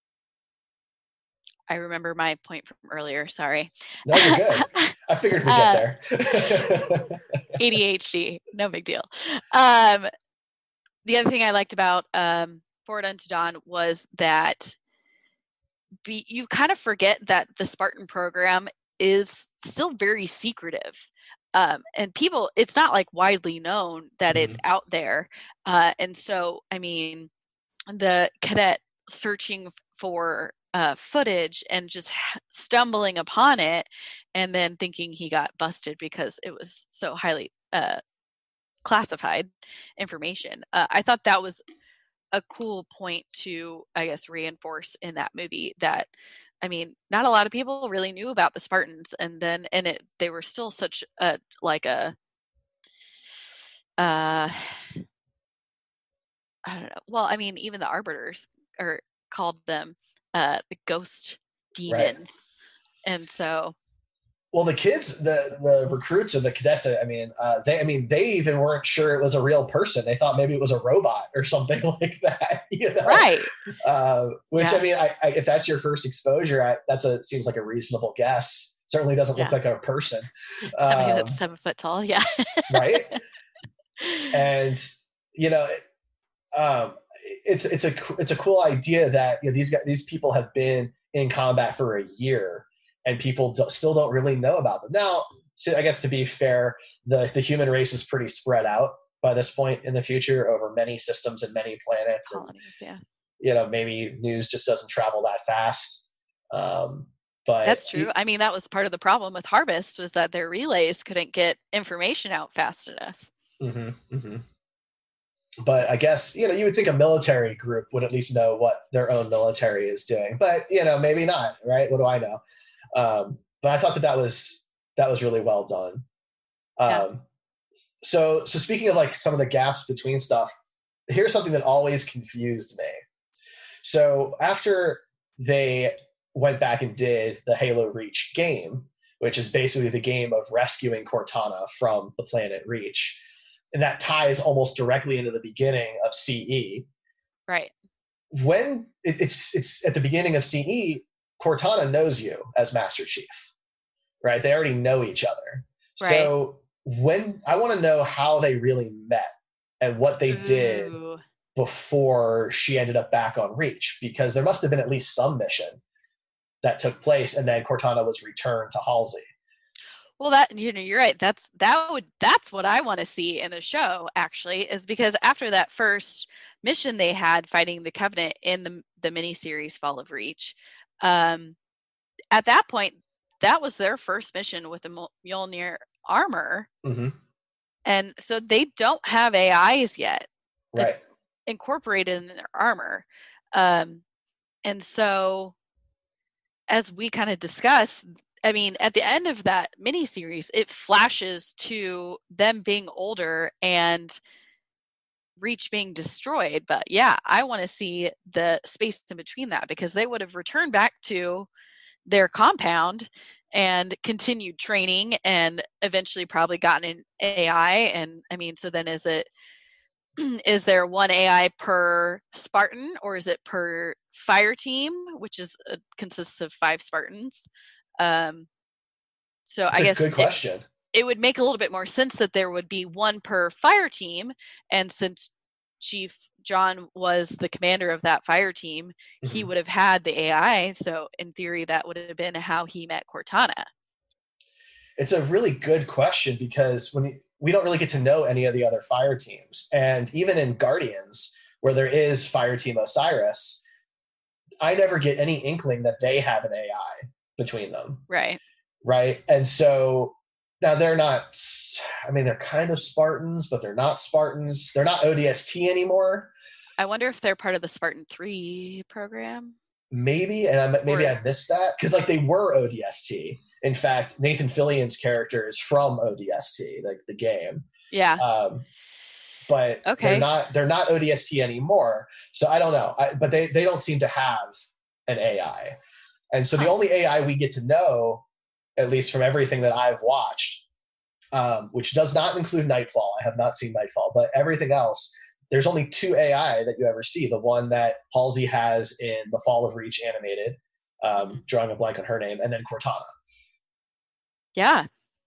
Speaker 9: I remember my point from earlier. Sorry.
Speaker 5: No, you're good. I figured we'd
Speaker 9: uh,
Speaker 5: get there.
Speaker 9: A D H D, no big deal. Um, the other thing I liked about um, Forward Unto Dawn was that Be, you kind of forget that the Spartan program is still very secretive. Um, and people, it's not like widely known that mm-hmm. it's out there. Uh, and so, I mean, the cadet searching for uh, footage and just stumbling upon it and then thinking he got busted because it was so highly uh, classified information. Uh, I thought that was a cool point to, I guess, reinforce in that movie that, I mean, not a lot of people really knew about the Spartans, and then, and it, they were still such a, like a, uh, I don't know. Well, I mean, even the Arbiters are called them, uh, the ghost demons. Right. And so,
Speaker 5: well, the kids, the the recruits or the cadets, I mean, uh, they, I mean, they even weren't sure it was a real person. They thought maybe it was a robot or something like that. You know?
Speaker 9: Right.
Speaker 5: Uh, which
Speaker 9: yeah.
Speaker 5: I mean, I, I, if that's your first exposure, I, that's a seems like a reasonable guess. Certainly doesn't
Speaker 9: yeah.
Speaker 5: look like a person.
Speaker 9: Somebody
Speaker 5: um,
Speaker 9: that's seven foot tall. Yeah.
Speaker 5: Right. And, you know, um, it's it's a it's a cool idea that, you know, these guys, these people have been in combat for a year, and people do, still don't really know about them. Now, so I guess to be fair, the the human race is pretty spread out by this point in the future over many systems and many planets.
Speaker 9: Colonies, and, yeah.
Speaker 5: You know, maybe news just doesn't travel that fast. Um, but
Speaker 9: that's true. It, I mean, that was part of the problem with Harvest, was that their relays couldn't get information out fast enough.
Speaker 5: Mm-hmm, mm-hmm. But I guess, you know, you would think a military group would at least know what their own military is doing, but, you know, maybe not, right? What do I know? Um, but I thought that that was, that was really well done. Um, yeah. So, so speaking of like some of the gaps between stuff, here's something that always confused me. So after they went back and did the Halo Reach game, which is basically the game of rescuing Cortana from the planet Reach, and that ties almost directly into the beginning of C E.
Speaker 9: Right.
Speaker 5: When it, it's it's at the beginning of C E, Cortana knows you as Master Chief, right? They already know each other. Right. So when I want to know how they really met and what they Ooh. did before she ended up back on Reach, because there must have been at least some mission that took place, and then Cortana was returned to Halsey.
Speaker 9: Well, that, you know, you're right. That's that would that's what I want to see in the show, actually, is because after that first mission they had fighting the Covenant in the the miniseries Fall of Reach, um, at that point, that was their first mission with the Mjolnir armor,
Speaker 5: mm-hmm.
Speaker 9: and so they don't have A Is yet,
Speaker 5: right,
Speaker 9: incorporated in their armor, um, and so as we kind of discussed. I mean, at the end of that miniseries, it flashes to them being older and Reach being destroyed. But yeah, I want to see the space in between that, because they would have returned back to their compound and continued training and eventually probably gotten an A I. And I mean, so then is it, is there one A I per Spartan, or is it per fire team, which is uh, consists of five Spartans? Um, so
Speaker 5: That's
Speaker 9: I
Speaker 5: a
Speaker 9: guess
Speaker 5: good question.
Speaker 9: It, it would make a little bit more sense that there would be one per fire team. And since Chief John was the commander of that fire team, mm-hmm. he would have had the A I. So in theory, that would have been how he met Cortana.
Speaker 5: It's a really good question, because when you, we don't really get to know any of the other fire teams. And even in Guardians, where there is fire team Osiris, I never get any inkling that they have an A I between them.
Speaker 9: Right.
Speaker 5: Right. And so now they're not, I mean, they're kind of Spartans, but they're not Spartans. They're not O D S T anymore.
Speaker 9: I wonder if they're part of the Spartan three program.
Speaker 5: Maybe. And I, maybe
Speaker 9: or,
Speaker 5: I missed that, because like they were O D S T. In fact, Nathan Fillion's character is from O D S T, like the game.
Speaker 9: Yeah.
Speaker 5: Um, but
Speaker 9: okay.
Speaker 5: they're not, they're not O D S T anymore. So I don't know. I, but they, they don't seem to have an A I. And so the only A I we get to know, at least from everything that I've watched, um, which does not include Nightfall. I have not seen Nightfall, but everything else, there's only two A I that you ever see. The one that Halsey has in the Fall of Reach animated, um, drawing a blank on her name, and then Cortana.
Speaker 9: Yeah.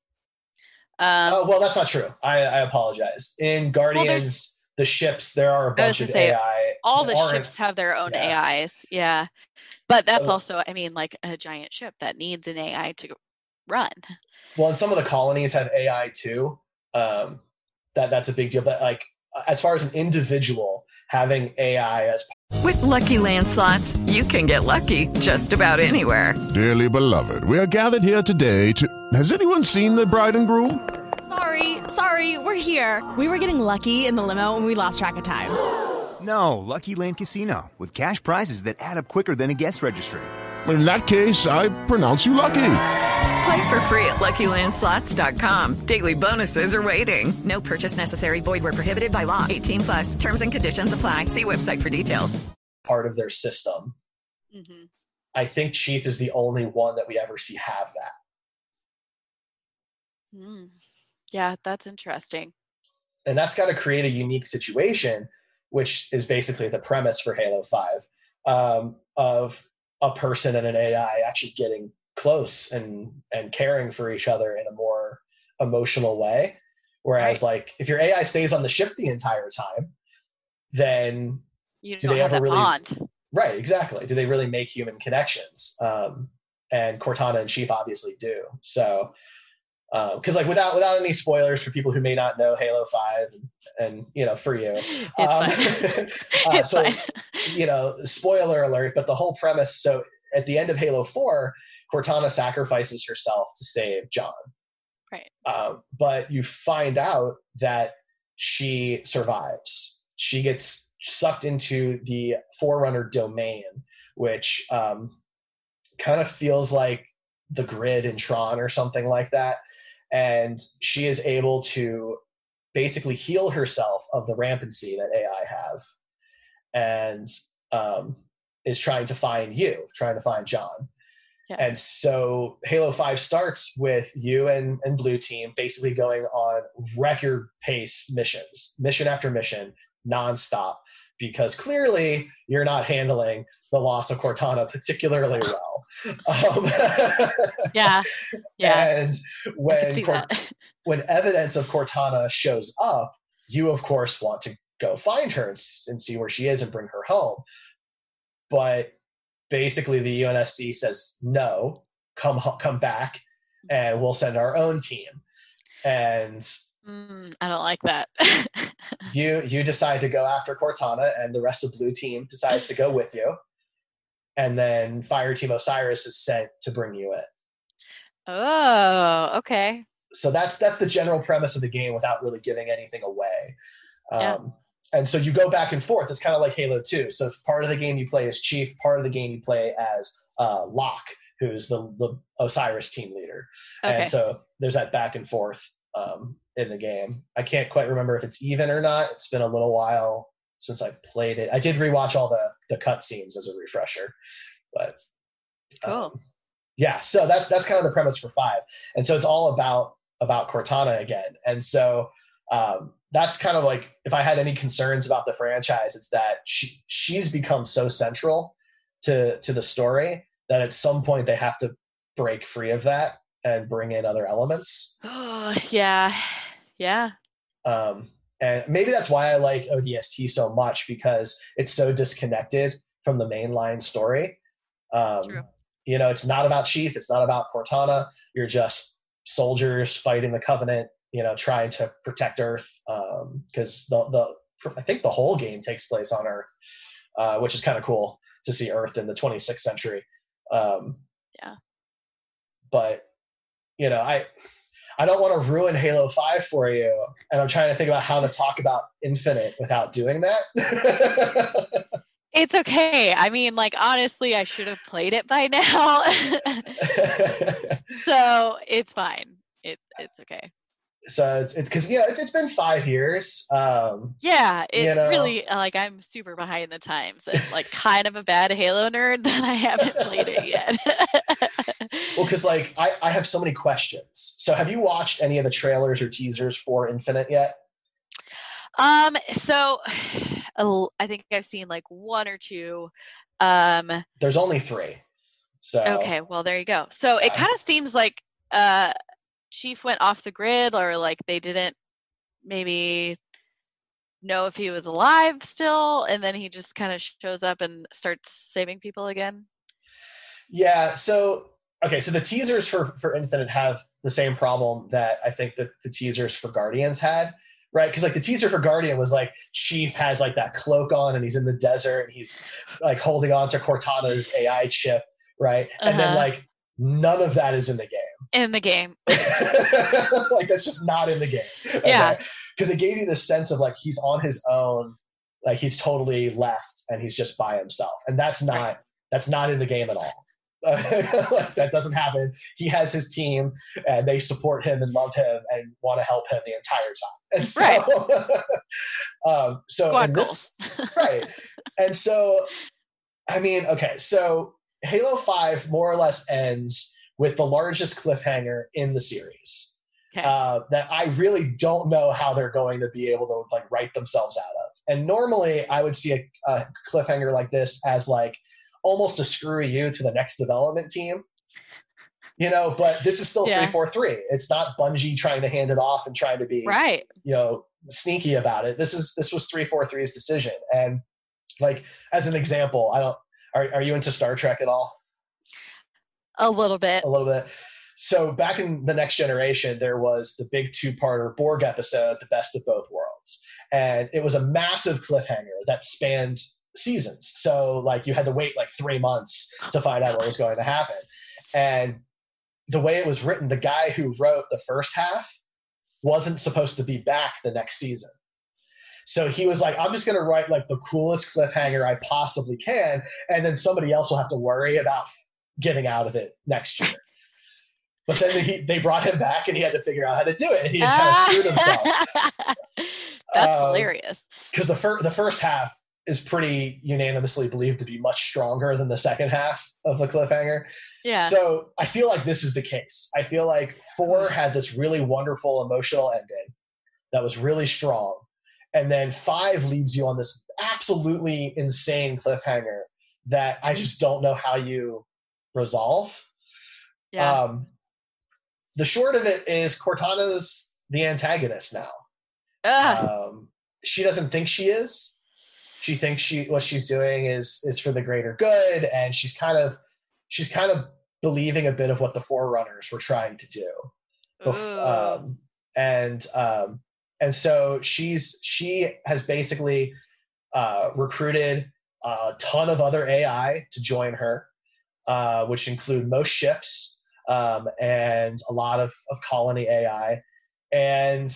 Speaker 9: Um,
Speaker 5: uh, well, that's not true. I, I apologize. In Guardians, well, the ships, there are a bunch of say, A I.
Speaker 9: All the ships have their own yeah. A Is. Yeah. But that's also, I mean, like a giant ship that needs an A I to run.
Speaker 5: Well, and some of the colonies have A I too. Um, that that's a big deal. But like, as far as an individual having A I as
Speaker 1: with Lucky Land Slots, you can get lucky just about anywhere.
Speaker 6: Dearly beloved, we are gathered here today to. Has anyone seen the bride and groom?
Speaker 7: Sorry, sorry, we're here. We were getting lucky in the limo and we lost track of time.
Speaker 8: No, Lucky Land Casino, with cash prizes that add up quicker than a guest registry.
Speaker 6: In that case, I pronounce you lucky.
Speaker 1: Play for free at Lucky Land Slots dot com. Daily bonuses are waiting. No purchase necessary. Void where prohibited by law. eighteen plus. Terms and conditions apply. See website for details.
Speaker 5: Part of their system.
Speaker 9: Mm-hmm.
Speaker 5: I think Chief is the only one that we ever see have that.
Speaker 9: Mm. Yeah, that's interesting.
Speaker 5: And that's got to create a unique situation, which is basically the premise for Halo five, um, of a person and an A I actually getting close and, and caring for each other in a more emotional way. Whereas,
Speaker 9: Right.
Speaker 5: like, if your A I stays on the ship the entire time, then
Speaker 9: You
Speaker 5: do
Speaker 9: don't
Speaker 5: they
Speaker 9: have
Speaker 5: ever
Speaker 9: that
Speaker 5: really?
Speaker 9: bond.
Speaker 5: Right, exactly. Do they really make human connections? Um, and Cortana and Chief obviously do. So, because like without without any spoilers for people who may not know Halo five, and, and you know, for you,
Speaker 9: It's
Speaker 5: um,
Speaker 9: fine.
Speaker 5: uh,
Speaker 9: It's
Speaker 5: so
Speaker 9: fine.
Speaker 5: you know, spoiler alert. But the whole premise. So at the end of Halo four, Cortana sacrifices herself to save John.
Speaker 9: Right.
Speaker 5: Um, but you find out that she survives. She gets sucked into the Forerunner domain, which um, kind of feels like the grid in Tron or something like that. And she is able to basically heal herself of the rampancy that A I have, and um, is trying to find you, trying to find John.
Speaker 9: Yeah.
Speaker 5: And so Halo five starts with you and, and Blue Team basically going on record pace missions, mission after mission, nonstop, because clearly you're not handling the loss of Cortana particularly well. Um,
Speaker 9: Yeah. Yeah.
Speaker 5: And
Speaker 9: I can
Speaker 5: when
Speaker 9: see
Speaker 5: Cort-
Speaker 9: that.
Speaker 5: when evidence of Cortana shows up, you of course want to go find her and, s- and see where she is and bring her home. But basically the U N S C says, no, come ho- come back and we'll send our own team. And
Speaker 9: Mm, I don't like that.
Speaker 5: you you decide to go after Cortana, and the rest of Blue Team decides to go with you. And then Fire Team Osiris is sent to bring you in.
Speaker 9: Oh, okay.
Speaker 5: So that's that's the general premise of the game without really giving anything away. Um,
Speaker 9: Yeah.
Speaker 5: And so you go back and forth. It's kind of like Halo two. So part of the game you play as Chief, part of the game you play as uh, Locke, who's the, the Osiris team leader.
Speaker 9: Okay.
Speaker 5: And so there's that back and forth um, in the game. I can't quite remember if it's even or not. It's been a little while since I played it. I did rewatch all the the cutscenes as a refresher, but
Speaker 9: Cool.
Speaker 5: um, yeah. So that's that's kind of the premise for five, and so it's all about about Cortana again. And so um, that's kind of like, if I had any concerns about the franchise, it's that she she's become so central to to the story that at some point they have to break free of that and bring in other elements.
Speaker 9: Oh, yeah. Yeah.
Speaker 5: Um, and maybe that's why I like O D S T so much, because it's so disconnected from the mainline story. Um,
Speaker 9: True.
Speaker 5: You know, it's not about Chief. It's not about Cortana. You're just soldiers fighting the Covenant, you know, trying to protect Earth. Because um, the, the I think the whole game takes place on Earth, uh, which is kind of cool to see Earth in the twenty-sixth century. Um,
Speaker 9: Yeah.
Speaker 5: But, you know, I... I don't want to ruin Halo five for you, and I'm trying to think about how to talk about Infinite without doing that.
Speaker 9: It's okay. I mean, like, honestly, I should have played it by now. So it's fine. It, it's okay.
Speaker 5: So it's because, you know, it's, it's been five years. Um,
Speaker 9: Yeah, it
Speaker 5: you know,
Speaker 9: really, like, I'm super behind the times. I'm, like, kind of a bad Halo nerd that I haven't played it yet.
Speaker 5: well, because, like, I, I have so many questions. So have you watched any of the trailers or teasers for Infinite yet?
Speaker 9: Um, so I think I've seen, like, one or two. Um,
Speaker 5: There's only three. So
Speaker 9: okay, well, there you go. So it
Speaker 5: Yeah.
Speaker 9: kind of seems like uh, Chief went off the grid, or, like, they didn't maybe know if he was alive still, and then he just kind of shows up and starts saving people again.
Speaker 5: Yeah, so okay, so the teasers for, for Infinite have the same problem that I think that the teasers for Guardians had, right? Because, like, the teaser for Guardian was like Chief has, like, that cloak on and he's in the desert and he's, like, holding on to Cortana's A I chip, right? And then,
Speaker 9: Uh-huh.
Speaker 5: like, none of that is in the game.
Speaker 9: In the game.
Speaker 5: Like, that's just not in the game.
Speaker 9: Yeah.
Speaker 5: Because it gave you this sense of, like, he's on his own, like, he's totally left and he's just by himself. And that's not
Speaker 9: Right.
Speaker 5: that's not in the game at all. Like, that doesn't happen. He has his team and they support him and love him and want to help him the entire time. And so, um, so
Speaker 9: Squad
Speaker 5: in this,
Speaker 9: goals.
Speaker 5: right. And so, I mean, okay, so Halo five more or less ends with the largest cliffhanger in the series.
Speaker 9: Okay.
Speaker 5: Uh, that I really don't know how they're going to be able to, like, write themselves out of. And normally I would see a, a cliffhanger like this as, like, almost a screw you to the next development team. You know, but this is still
Speaker 9: Yeah.
Speaker 5: three four three. It's not Bungie trying to hand it off and trying to be,
Speaker 9: Right.
Speaker 5: you know, sneaky about it. This is this was three four three's decision. And like as an example, I don't are are you into Star Trek at all?
Speaker 9: A little bit.
Speaker 5: A little bit. So back in the Next Generation, there was the big two-parter Borg episode, The Best of Both Worlds. And it was a massive cliffhanger that spanned seasons. So like you had to wait like three months to find out what was going to happen. And the way it was written, the guy who wrote the first half wasn't supposed to be back the next season. So he was like, I'm just going to write like the coolest cliffhanger I possibly can. And then somebody else will have to worry about getting out of it next year. But then he, they brought him back and he had to figure out how to do it. And he had kind of screwed himself.
Speaker 9: That's
Speaker 5: um,
Speaker 9: hilarious.
Speaker 5: Because the, fir- the first half is pretty unanimously believed to be much stronger than the second half of the cliffhanger.
Speaker 9: Yeah.
Speaker 5: So I feel like this is the case. I feel like four had this really wonderful emotional ending that was really strong. And then five leaves you on this absolutely insane cliffhanger that I just don't know how you resolve.
Speaker 9: Yeah.
Speaker 5: Um, the short of it is Cortana's the antagonist now.
Speaker 9: Ugh.
Speaker 5: Um, she doesn't think she is. She thinks she what she's doing is is for the greater good, and she's kind of she's kind of believing a bit of what the Forerunners were trying to do. Bef- um, and um, and so she's she has basically uh, recruited a ton of other A I to join her, uh, which include most ships um, and a lot of, of colony A I. And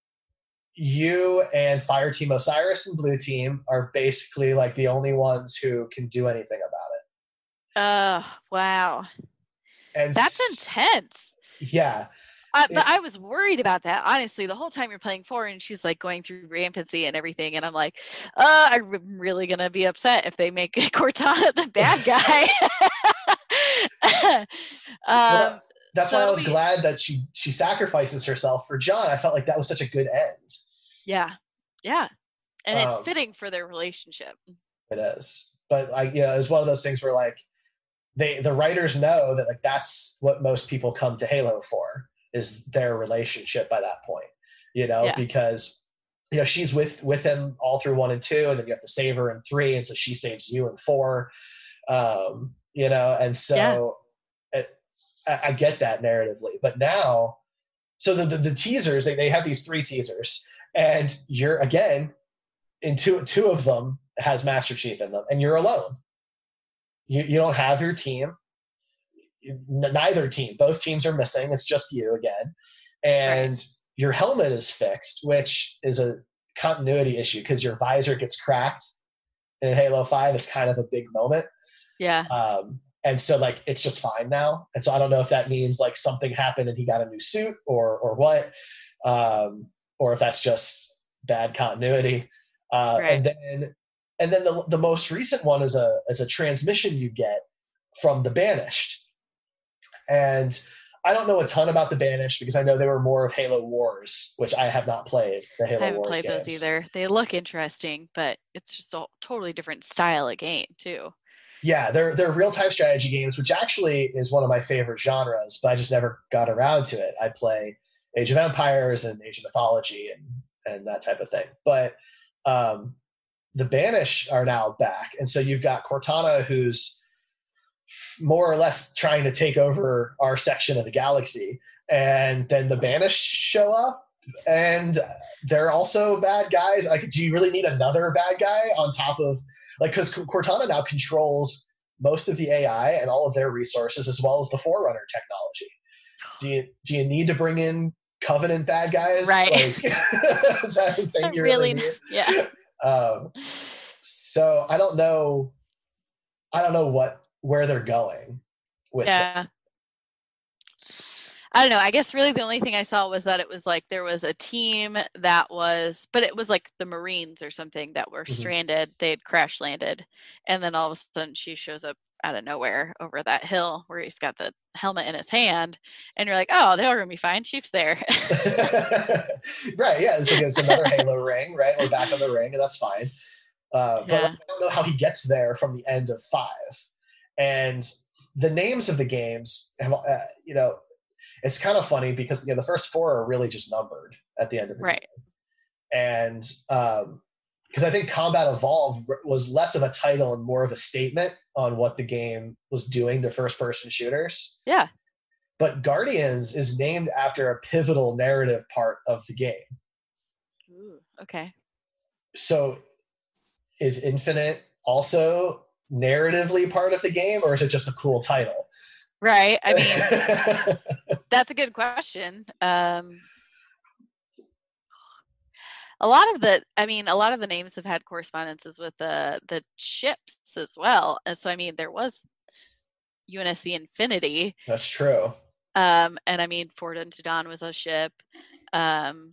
Speaker 5: you and Fire Team Osiris and Blue Team are basically like the only ones who can do anything about it.
Speaker 9: Oh, wow.
Speaker 5: And
Speaker 9: That's
Speaker 5: s-
Speaker 9: intense.
Speaker 5: Yeah.
Speaker 9: Uh, but
Speaker 5: It-
Speaker 9: I was worried about that, honestly, the whole time you're playing four and she's like going through rampancy and everything. And I'm like, uh, I'm really going to be upset if they make Cortana the bad guy. um,
Speaker 5: Well, that's
Speaker 9: so
Speaker 5: why I was
Speaker 9: we-
Speaker 5: glad that she she sacrifices herself for John. I felt like that was such a good end.
Speaker 9: yeah. Yeah. And it's
Speaker 5: Um,
Speaker 9: fitting for their relationship.
Speaker 5: It is. But I, you know, it's one of those things where like they the writers know that like that's what most people come to Halo for, is their relationship by that point. You know,
Speaker 9: Yeah.
Speaker 5: because you know, she's with with him all through one and two, and then you have to save her in three, and so she saves you in four. Um, you know, and so it, I, I get that narratively. But now, so the the, the teasers, they, they have these three teasers, and you're again in two two of them has Master Chief in them, and you're alone. You you don't have your team. You- Neither team, both teams are missing. It's just you again, and your helmet is fixed, which is a continuity issue because your visor gets cracked in Halo five. It's kind of a big moment.
Speaker 9: Yeah.
Speaker 5: Um, and so like it's just fine now. And so I don't know if that means like something happened and he got a new suit or or what, um, or if that's just bad continuity. Uh,
Speaker 9: Right.
Speaker 5: And then and then the the most recent one is a is a transmission you get from the Banished. And I don't know a ton about the Banished because I know they were more of Halo Wars, which I have not played. The Halo
Speaker 9: I haven't
Speaker 5: Wars
Speaker 9: played
Speaker 5: games.
Speaker 9: those either. They look interesting, but it's just a totally different style of game too.
Speaker 5: Yeah, they're they're real time strategy games, which actually is one of my favorite genres, but I just never got around to it. I play Age of Empires and Age of Mythology and and that type of thing. But um, the Banished are now back, and so you've got Cortana, who's more or less trying to take over our section of the galaxy, and then the Banished show up, and they're also bad guys. Like, do you really need another bad guy on top of like, because Cortana now controls most of the A I and all of their resources as well as the Forerunner technology. Do you do you need to bring in Covenant bad guys?
Speaker 9: Right.
Speaker 5: Like, is that a thing you
Speaker 9: really,
Speaker 5: really need?
Speaker 9: yeah.
Speaker 5: Um, so I don't know. I don't know what where they're going with it.
Speaker 9: Yeah. I don't know. I guess really the only thing I saw was that it was like there was a team that was, but it was like the Marines or something that were
Speaker 5: Mhm.
Speaker 9: stranded. They had crash landed. And then all of a sudden she shows up out of nowhere over that hill where he's got the helmet in his hand. And you're like, oh, they're going to be fine. Chief's there.
Speaker 5: Right, yeah, it's, like, it's another Halo ring, right? We're back on the ring, and that's fine. Uh, but
Speaker 9: Yeah.
Speaker 5: like, I don't know how he gets there from the end of five. And the names of the games have, uh, you know, it's kind of funny because you know the first four are really just numbered at the end of the
Speaker 9: right.
Speaker 5: game. And um, because I think Combat Evolved was less of a title and more of a statement on what the game was doing to first-person shooters.
Speaker 9: Yeah.
Speaker 5: But Guardians is named after a pivotal narrative part of the game.
Speaker 9: Ooh, okay.
Speaker 5: So is Infinite also narratively part of the game, or is it just a cool title?
Speaker 9: Right. I mean, that's a good question. Um, a lot of the, I mean, a lot of the names have had correspondences with the the ships as well. And so, I mean, there was U N S C Infinity.
Speaker 5: That's true.
Speaker 9: Um, and I mean, Forward Unto Dawn was a ship. Um,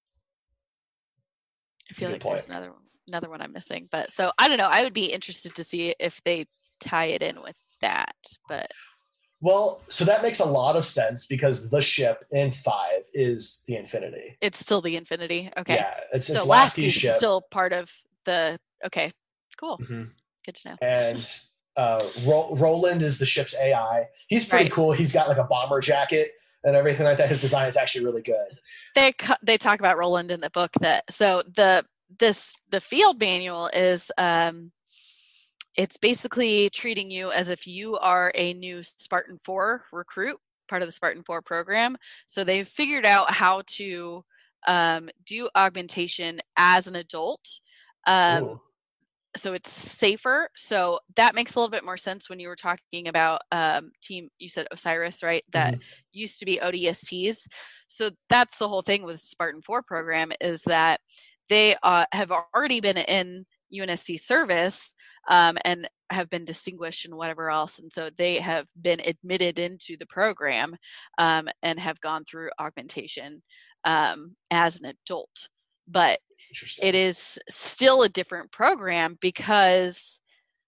Speaker 9: I feel like
Speaker 5: point.
Speaker 9: there's another another one I'm missing. But so I don't know. I would be interested to see if they tie it in with that. But
Speaker 5: well, so that makes a lot of sense because the ship in five is the Infinity.
Speaker 9: It's still the Infinity. Okay.
Speaker 5: Yeah, it's it's
Speaker 9: so
Speaker 5: Lasky's
Speaker 9: Lasky's
Speaker 5: ship.
Speaker 9: Still part of the. Okay, cool.
Speaker 5: Mm-hmm.
Speaker 9: Good to know.
Speaker 5: And uh, Ro- Roland is the ship's A I. He's pretty
Speaker 9: Right.
Speaker 5: cool. He's got like a bomber jacket and everything like that. His design is actually really good.
Speaker 9: They they talk about Roland in the book that so the this the field manual is um it's basically treating you as if you are a new Spartan four recruit, part of the Spartan four program. So they've figured out how to um, do augmentation as an adult. Um, so it's safer. So that makes a little bit more sense when you were talking about um, team, you said Osiris, right? That
Speaker 5: Mhm.
Speaker 9: used to be O D S Ts. So that's the whole thing with the Spartan four program is that they uh, have already been in U N S C service um, and have been distinguished and whatever else. And so they have been admitted into the program um, and have gone through augmentation um, as an adult. But it is still a different program because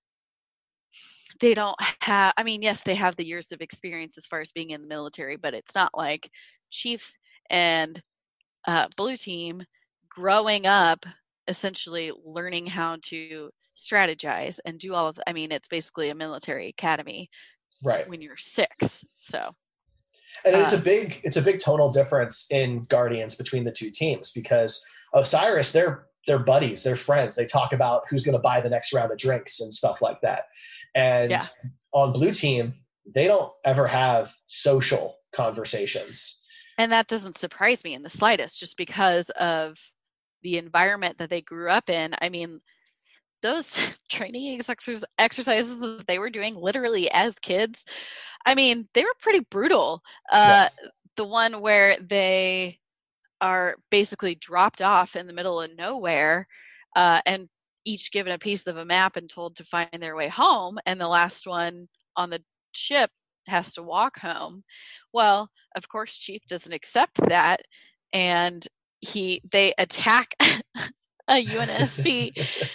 Speaker 9: they don't have, I mean, yes, they have the years of experience as far as being in the military, but it's not like Chief and uh, Blue Team growing up essentially learning how to strategize and do all of, I mean, it's basically a military academy
Speaker 5: right
Speaker 9: when you're six. So
Speaker 5: and it's
Speaker 9: uh,
Speaker 5: a big it's a big tonal difference in Guardians between the two teams because Osiris, they're they're buddies, they're friends. They talk about who's going to buy the next round of drinks and stuff like that. And
Speaker 9: yeah.
Speaker 5: on Blue Team, they don't ever have social conversations.
Speaker 9: And that doesn't surprise me in the slightest, just because of the environment that they grew up in. I mean, those training exercises that they were doing literally as kids, I mean, they were pretty brutal. Uh, yeah. The one where they are basically dropped off in the middle of nowhere uh, and each given a piece of a map and told to find their way home. And the last one on the ship has to walk home. Well, of course, Chief doesn't accept that. And he they attack a U N S C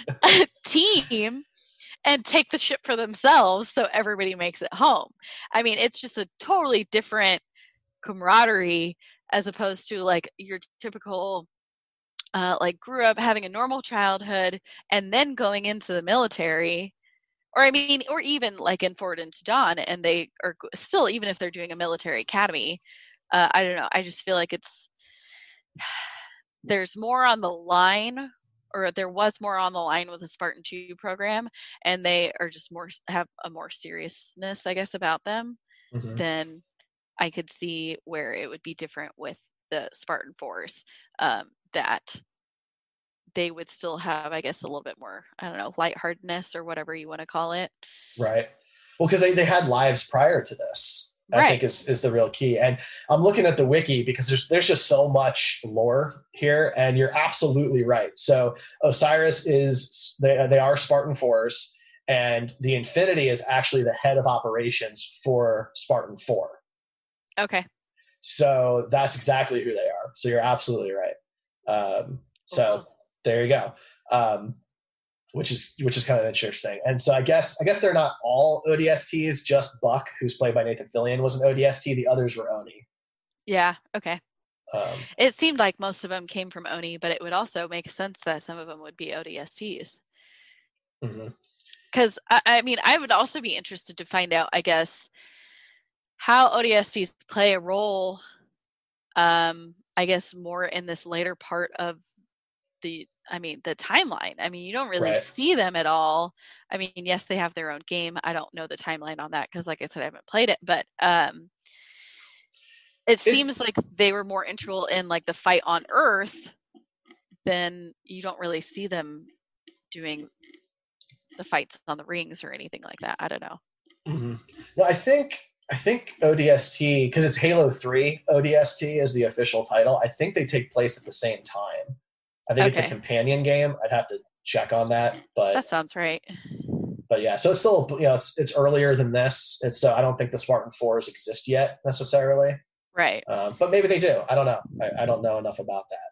Speaker 9: team and take the ship for themselves so everybody makes it home. I mean, it's just a totally different camaraderie as opposed to like your typical uh, like grew up having a normal childhood and then going into the military. Or I mean, or even like in Forward Unto Dawn, and they are still, even if they're doing a military academy, uh, I don't know. I just feel like it's, there's more on the line, or there was more on the line with the Spartan two program, and they are just more, have a more seriousness, I guess, about them mm-hmm. than I could see where it would be different with the Spartan fours, um, that they would still have, I guess, a little bit more, I don't know, lightheartedness or whatever you want to call it.
Speaker 5: Right. Well, because they, they had lives prior to this,
Speaker 9: right.
Speaker 5: I think is, is the real key. And I'm looking at the wiki because there's there's just so much lore here, and you're absolutely right. So Osiris is, they, they are Spartan fours, and the Infinity is actually the head of operations for Spartan four.
Speaker 9: Okay.
Speaker 5: So that's exactly who they are. So you're absolutely right. Um, so cool. There you go. Um, which is which is kind of interesting. And so I guess I guess they're not all O D S Ts. Just Buck, who's played by Nathan Fillion, was an O D S T. The others were Oni.
Speaker 9: Yeah. Okay.
Speaker 5: Um,
Speaker 9: it seemed like most of them came from Oni, but it would also make sense that some of them would be O D S Ts.
Speaker 5: Mm-hmm.
Speaker 9: Because, I, I mean, I would also be interested to find out, I guess, how O D S Ts play a role, um, I guess, more in this later part of the, I mean, the timeline. I mean, you don't really
Speaker 5: Right.
Speaker 9: see them at all. I mean, yes, they have their own game. I don't know the timeline on that because, like I said, I haven't played it. But um, it seems like they were more integral in, like, the fight on Earth than you don't really see them doing the fights on the rings or anything like that. I don't know.
Speaker 5: Mm-hmm. No, I think I think O D S T, because it's Halo three O D S T is the official title. I think they take place at the same time. I think
Speaker 9: Okay.
Speaker 5: it's a companion game. I'd have to check on that, but
Speaker 9: That sounds right.
Speaker 5: but yeah. So it's still, you know, it's it's earlier than this. It's so I don't think the Spartan fours exist yet necessarily.
Speaker 9: Right.
Speaker 5: Um, but maybe they do. I don't know. I, I don't know enough about that.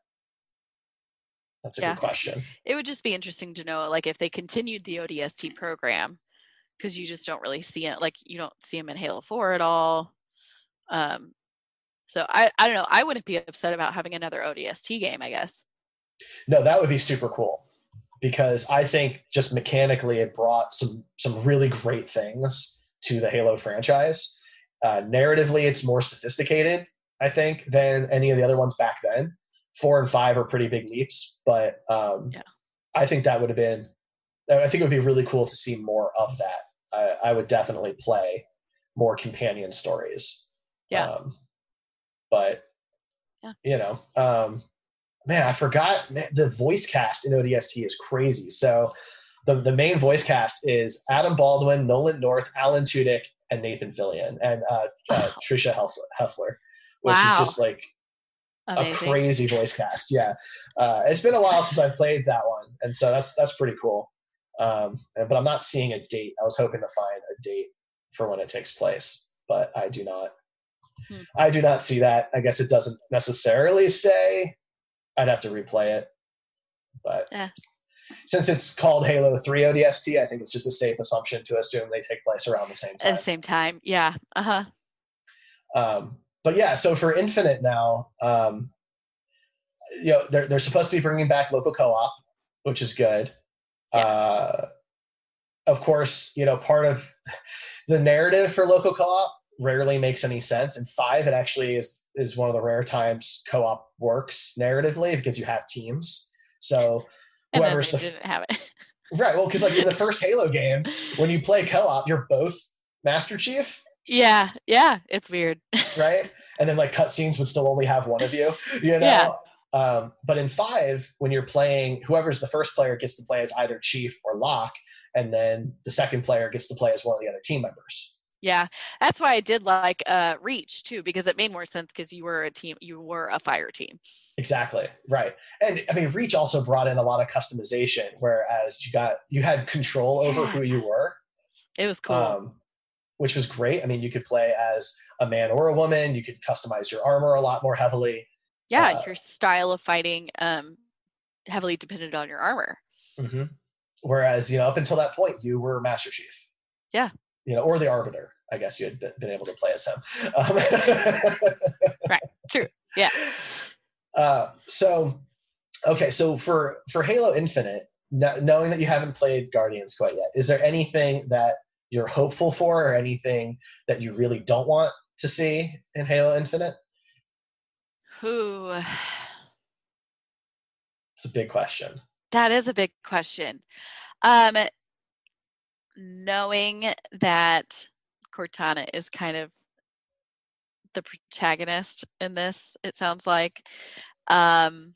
Speaker 5: That's a
Speaker 9: Yeah.
Speaker 5: good question.
Speaker 9: It would just be interesting to know, like, if they continued the O D S T program, because you just don't really see it. Like, you don't see them in Halo four at all. Um, so I, I don't know. I wouldn't be upset about having another O D S T game, I guess.
Speaker 5: No, that would be super cool, because I think just mechanically it brought some some really great things to the Halo franchise. Uh, narratively, it's more sophisticated, I think, than any of the other ones back then. Four and five are pretty big leaps, but um,
Speaker 9: Yeah.
Speaker 5: I think that would have been, I think it would be really cool to see more of that. I, I would definitely play more companion stories.
Speaker 9: Yeah.
Speaker 5: Um, but,
Speaker 9: Yeah.
Speaker 5: you know, um, man, I forgot, man, the voice cast in O D S T is crazy. So the, the main voice cast is Adam Baldwin, Nolan North, Alan Tudyk, and Nathan Fillion, and uh, uh, Tricia Heffler, Heffler, which
Speaker 9: Wow.
Speaker 5: is just like
Speaker 9: Amazing.
Speaker 5: a crazy voice cast. Yeah. Uh, it's been a while since I've played that one. And so that's, that's pretty cool. Um, but I'm not seeing a date. I was hoping to find a date for when it takes place, but I do not,
Speaker 9: Hmm.
Speaker 5: I do not see that. I guess it doesn't necessarily say. I'd have to replay it, but
Speaker 9: Yeah.
Speaker 5: since it's called Halo three O D S T, I think it's just a safe assumption to assume they take place around the same
Speaker 9: At
Speaker 5: time.
Speaker 9: the same time. Yeah. Uh-huh.
Speaker 5: Um, but yeah, so for Infinite now, um, you know, they're, they're supposed to be bringing back local co-op, which is good.
Speaker 9: Yeah.
Speaker 5: Uh, of course, you know, part of the narrative for local co-op rarely makes any sense. In five, it actually is, is one of the rare times co-op works narratively because you have teams. So
Speaker 9: And then
Speaker 5: whoever's
Speaker 9: they
Speaker 5: the,
Speaker 9: didn't have it.
Speaker 5: right. Well, because like in the first Halo game, when you play co-op, you're both Master Chief.
Speaker 9: Yeah. Yeah. It's weird.
Speaker 5: Right. And then like cutscenes would still only have one of you, you know?
Speaker 9: Yeah.
Speaker 5: Um, but in five, when you're playing, whoever's the first player gets to play as either Chief or Locke, and then the second player gets to play as one of the other team members.
Speaker 9: Yeah. That's why I did like uh, Reach too, because it made more sense because you were a team, you were a fire team.
Speaker 5: Exactly. Right. And I mean, Reach also brought in a lot of customization, whereas you got, you had control over
Speaker 9: Yeah.
Speaker 5: who you were.
Speaker 9: It was cool.
Speaker 5: Um, which was great. I mean, you could play as a man or a woman. You could customize your armor a lot more heavily.
Speaker 9: yeah.
Speaker 5: uh,
Speaker 9: Your style of fighting um, heavily depended on your armor.
Speaker 5: Mm-hmm. Whereas, you know, up until that point, you were Master Chief.
Speaker 9: Yeah.
Speaker 5: You know, or the Arbiter. I guess you had been, been able to play as him. Um,
Speaker 9: Right. True. Yeah.
Speaker 5: Uh, so, okay. So for, for Halo Infinite, kn- knowing that you haven't played Guardians quite yet, is there anything that you're hopeful for or anything that you really don't want to see in Halo Infinite?
Speaker 9: Ooh,
Speaker 5: It's a big question.
Speaker 9: that is a big question. Um, knowing that Cortana is kind of the protagonist in this, it sounds like. Um,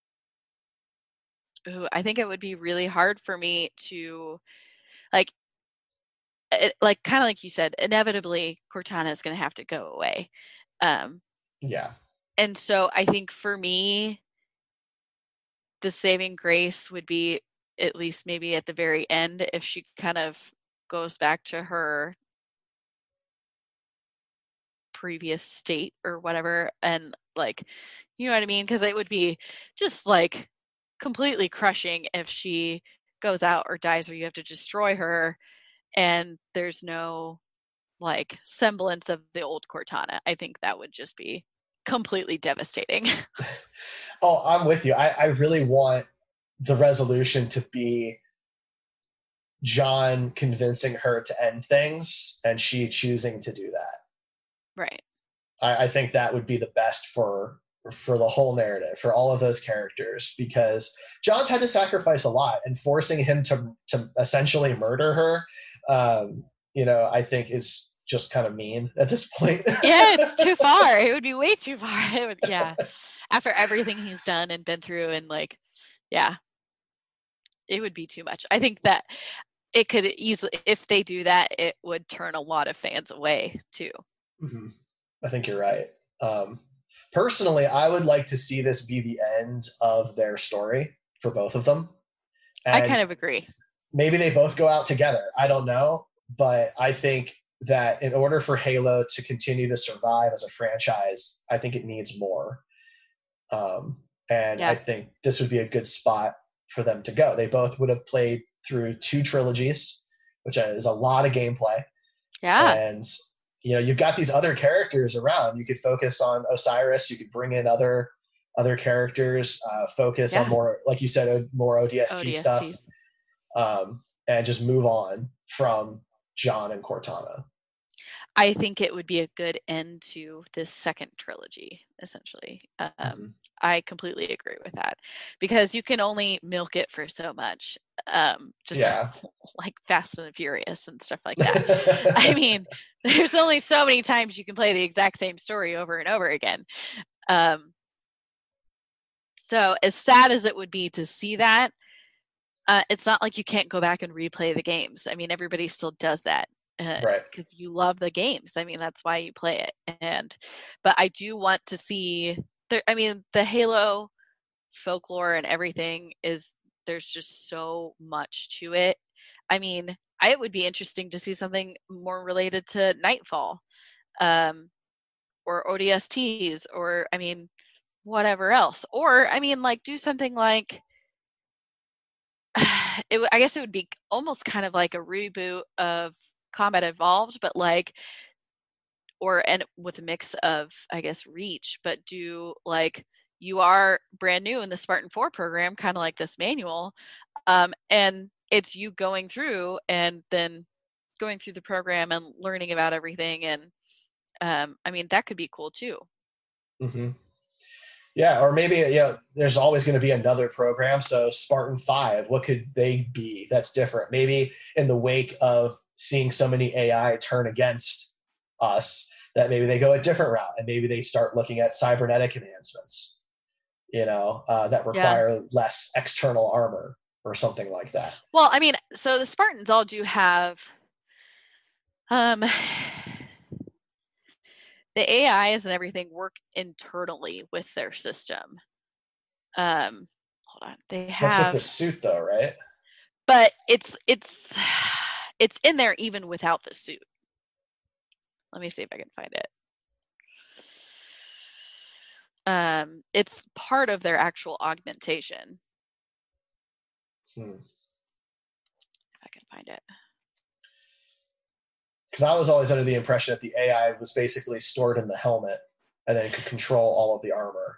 Speaker 9: ooh, I think it would be really hard for me to, like, it, like kind of like you said, inevitably Cortana is going to have to go away. Um,
Speaker 5: Yeah.
Speaker 9: and so I think for me, the saving grace would be at least maybe at the very end if she kind of goes back to her previous state or whatever, and like, you know what I mean? Because it would be just like completely crushing if she goes out or dies or you have to destroy her and there's no like semblance of the old Cortana. I think that would just be completely devastating.
Speaker 5: Oh, I'm with you. I, I really want the resolution to be John convincing her to end things and she choosing to do that.
Speaker 9: Right.
Speaker 5: I, I think that would be the best for for the whole narrative, for all of those characters, because John's had to sacrifice a lot, and forcing him to to essentially murder her, um, you know, I think is just kind of mean at this point.
Speaker 9: Yeah, it's too far. It would be way too far. It would, yeah. After everything he's done and been through, and like, yeah, it would be too much. I think that it could easily, if they do that, it would turn a lot of fans away too.
Speaker 5: Mm-hmm. I think you're right. Um, personally, I would like to see this be the end of their story for both of them. And
Speaker 9: I kind of agree.
Speaker 5: Maybe they both go out together. I don't know. But I think that in order for Halo to continue to survive as a franchise, I think it needs more. Um, and yeah. I think this would be a good spot for them to go. They both would have played through two trilogies, which is a lot of gameplay.
Speaker 9: Yeah.
Speaker 5: And you know, you've got these other characters around. You could focus on Osiris. You could bring in other other characters. Uh, focus yeah. on more, like you said, more O D S T O D S Ts. Stuff, um, and just move on from John and Cortana.
Speaker 9: I think it would be a good end to this second trilogy, essentially. Um, mm-hmm. I completely agree with that, because you can only milk it for so much, um, just yeah. like Fast and the Furious and stuff like that. I mean, there's only so many times you can play the exact same story over and over again. Um, so as sad as it would be to see that, uh, it's not like you can't go back and replay the games. I mean, everybody still does that. Uh,
Speaker 5: right.
Speaker 9: Because you love the games. I mean, that's why you play it. And but I do want to see there. I mean, the Halo folklore and everything is, there's just so much to it. I mean, I, it would be interesting to see something more related to Nightfall, um, or O D S Ts, or I mean, whatever else. Or I mean, like do something like. It, I guess it would be almost kind of like a reboot of Combat Evolved, but like, or and with a mix of, I guess, Reach, but do like you are brand new in the Spartan four program, kind of like this manual, um, and it's you going through and then going through the program and learning about everything, and um, I mean that could be cool too.
Speaker 5: Mm-hmm. Yeah, or maybe, you know, there's always going to be another program. So Spartan five, what could they be that's different? Maybe in the wake of seeing so many A I turn against us, that maybe they go a different route, and maybe they start looking at cybernetic enhancements, you know, uh, that require yeah. less external armor or something like that.
Speaker 9: Well, I mean, so the Spartans all do have um, the A Is and everything work internally with their system. Um, hold on, they have
Speaker 5: that's with the suit, though, right?
Speaker 9: But it's it's. It's in there even without the suit. Let me see if I can find it. Um, it's part of their actual augmentation.
Speaker 5: Hmm.
Speaker 9: If I can find it.
Speaker 5: Because I was always under the impression that the A I was basically stored in the helmet and then it could control all of the armor.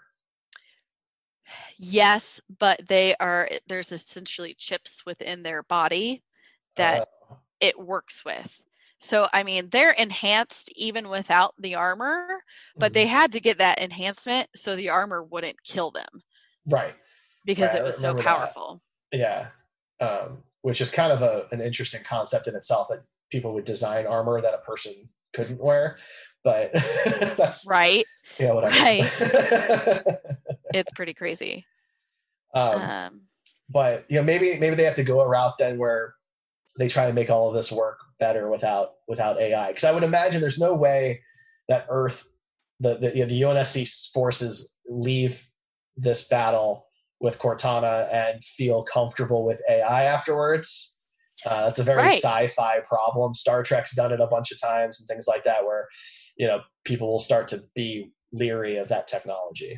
Speaker 9: Yes, but they are, there's essentially chips within their body that uh. it works with. So, I mean, they're enhanced even without the armor, but mm-hmm. they had to get that enhancement so the armor wouldn't kill them.
Speaker 5: Right.
Speaker 9: Because
Speaker 5: right.
Speaker 9: it was so powerful.
Speaker 5: That. Yeah. Um, which is kind of a, an interesting concept in itself, that people would design armor that a person couldn't wear. But that's
Speaker 9: right.
Speaker 5: Yeah, whatever.
Speaker 9: Right. It's pretty crazy.
Speaker 5: Um, um, but you know, maybe maybe they have to go a route then where they try to make all of this work better without without A I. Because I would imagine there's no way that Earth, the the, you know, the U N S C forces leave this battle with Cortana and feel comfortable with A I afterwards. Uh, that's a very right. sci-fi problem. Star Trek's done it a bunch of times and things like that, where you know people will start to be leery of that technology.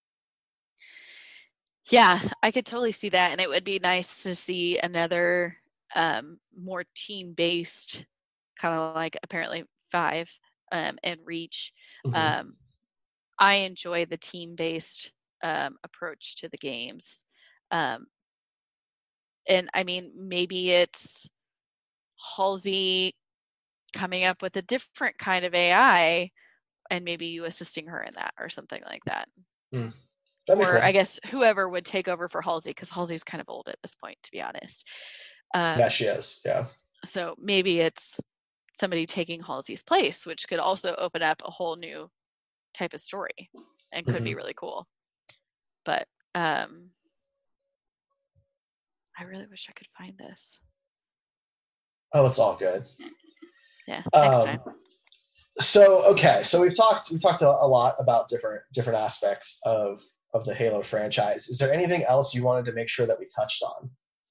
Speaker 9: Yeah, I could totally see that, and it would be nice to see another um, more team-based, kind of like apparently Five um, and Reach. Mm-hmm. Um, I enjoy the team-based um, approach to the games, um, and I mean maybe it's Halsey coming up with a different kind of A I and maybe you assisting her in that or something like that.
Speaker 5: Mm.
Speaker 9: Or
Speaker 5: Cool.
Speaker 9: I guess whoever would take over for Halsey, because Halsey's kind of old at this point, to be honest. Um,
Speaker 5: yeah, she is. Yeah.
Speaker 9: So maybe it's somebody taking Halsey's place, which could also open up a whole new type of story and could mm-hmm. be really cool. But um, I really wish I could find this.
Speaker 5: Oh, it's all good.
Speaker 9: Yeah, next
Speaker 5: um,
Speaker 9: time.
Speaker 5: So okay, so we've talked we've talked a, a lot about different different aspects of of the Halo franchise. Is there anything else you wanted to make sure that we touched on?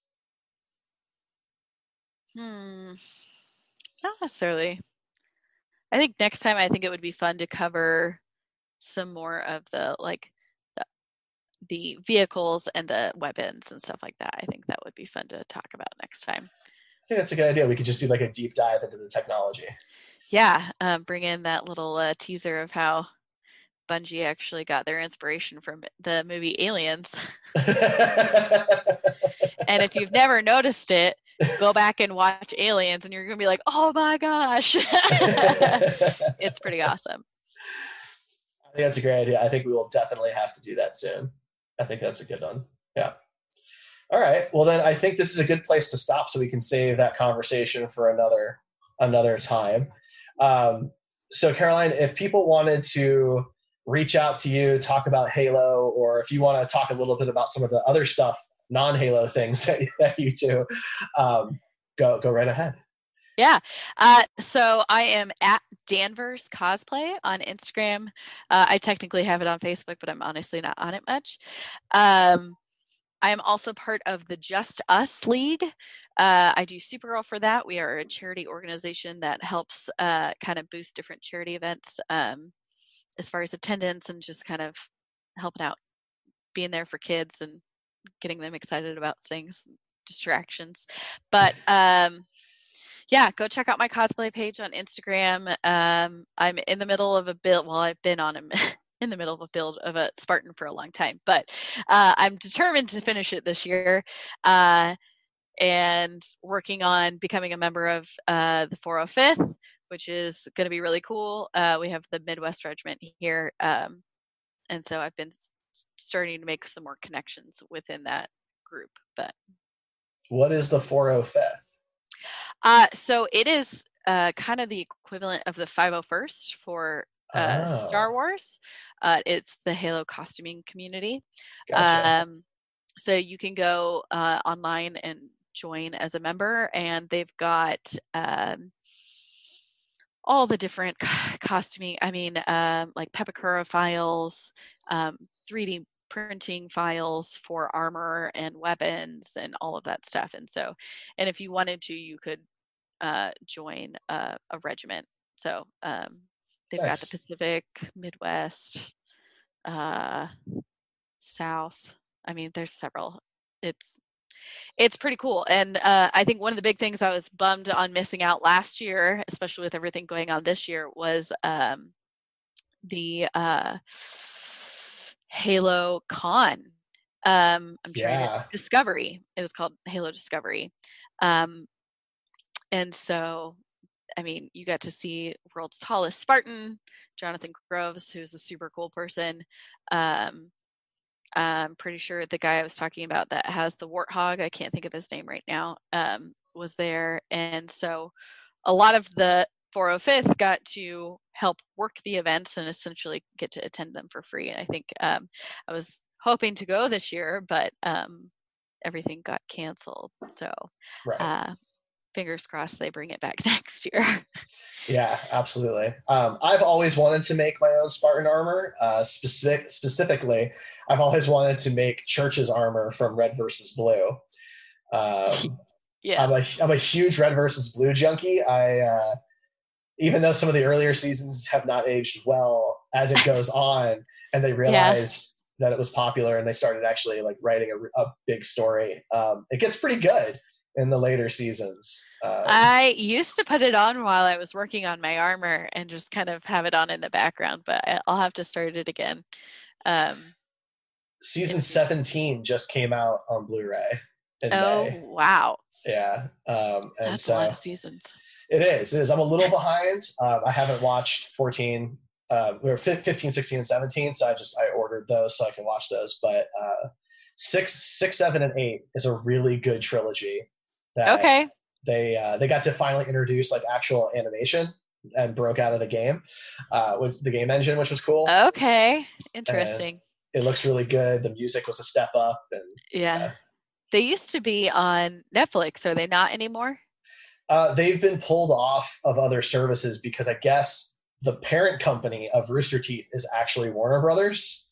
Speaker 9: Hmm. Not necessarily. I think next time I think it would be fun to cover some more of the like the, the vehicles and the weapons and stuff like that. I think that would be fun to talk about next time.
Speaker 5: I think that's a good idea. We could just do like a deep dive into the technology.
Speaker 9: Yeah, um, bring in that little uh, teaser of how Bungie actually got their inspiration from the movie Aliens. And if you've never noticed it, go back and watch Aliens and you're going to be like, oh my gosh. It's pretty awesome.
Speaker 5: I think that's a great idea. I think we will definitely have to do that soon. I think that's a good one. Yeah. All right. Well, then I think this is a good place to stop so we can save that conversation for another another time. Um, so, Caroline, if people wanted to reach out to you, talk about Halo, or if you want to talk a little bit about some of the other stuff, non-Halo things that, that you do, um, go go right ahead.
Speaker 9: Yeah. Uh, so I am at Danvers Cosplay on Instagram. Uh, I technically have it on Facebook, but I'm honestly not on it much. Um, I am also part of the Just Us League. Uh, I do Supergirl for that. We are a charity organization that helps uh, kind of boost different charity events um, as far as attendance and just kind of helping out, being there for kids and getting them excited about things, distractions. But um, yeah, go check out my cosplay page on Instagram. Um, I'm in the middle of a build. Well, I've been on a in the middle of a build of a Spartan for a long time, but uh, I'm determined to finish it this year uh, and working on becoming a member of uh, the four oh fifth, which is going to be really cool. Uh, we have the Midwest Regiment here. Um, and so I've been starting to make some more connections within that group. But
Speaker 5: what is the four oh fifth?
Speaker 9: Uh, so it is uh, kind of the equivalent of the five oh first for uh, oh. Star Wars. Uh, it's the Halo costuming community.
Speaker 5: Gotcha.
Speaker 9: Um, so you can go uh, online and join as a member, and they've got um, all the different costuming. I mean, um, like Pepakura files, um, three D printing files for armor and weapons and all of that stuff. And so, and if you wanted to, you could uh, join a, a regiment. So um, they've nice. got the Pacific, Midwest, uh, South. I mean, there's several. It's it's pretty cool. And uh, I think one of the big things I was bummed on missing out last year, especially with everything going on this year, was um, the uh, Halo Con. Um, I'm trying
Speaker 5: yeah.
Speaker 9: to Discovery. It was called Halo Discovery. Um, and so, I mean, you got to see world's tallest Spartan, Jonathan Groves, who's a super cool person. Um, I'm pretty sure the guy I was talking about that has the warthog, I can't think of his name right now, um, was there. And so a lot of the four oh fifth got to help work the events and essentially get to attend them for free. And I think um, I was hoping to go this year, but um, everything got canceled. So
Speaker 5: right.
Speaker 9: uh, fingers crossed they bring it back next year.
Speaker 5: Yeah, absolutely. Um, I've always wanted to make my own Spartan armor. Uh, specific, specifically, I've always wanted to make Church's armor from Red versus Blue. Um,
Speaker 9: yeah,
Speaker 5: I'm a I'm a huge Red versus Blue junkie. I uh, even though some of the earlier seasons have not aged well as it goes on, and they realized yeah. that it was popular, and they started actually like writing a, a big story. Um, it gets pretty good in the later seasons. Um,
Speaker 9: I used to put it on while I was working on my armor and just kind of have it on in the background, but I'll have to start it again. Um,
Speaker 5: season seventeen just came out on Blu-ray. in
Speaker 9: Oh,
Speaker 5: May.
Speaker 9: wow.
Speaker 5: Yeah. Um, and
Speaker 9: That's
Speaker 5: so
Speaker 9: a lot of seasons.
Speaker 5: It is. It is. I'm a little behind. Um, I haven't watched fourteen, uh, or fifteen, sixteen, and seventeen, so I just I ordered those so I can watch those. But uh, six, six, seven, and eight is a really good trilogy. That
Speaker 9: Okay.
Speaker 5: They uh, they got to finally introduce like actual animation and broke out of the game uh, with the game engine, which was cool.
Speaker 9: Okay. Interesting.
Speaker 5: And it looks really good. The music was a step up. And
Speaker 9: yeah.
Speaker 5: uh,
Speaker 9: They used to be on Netflix. Are they not anymore?
Speaker 5: Uh, they've been pulled off of other services because I guess the parent company of Rooster Teeth is actually Warner Brothers,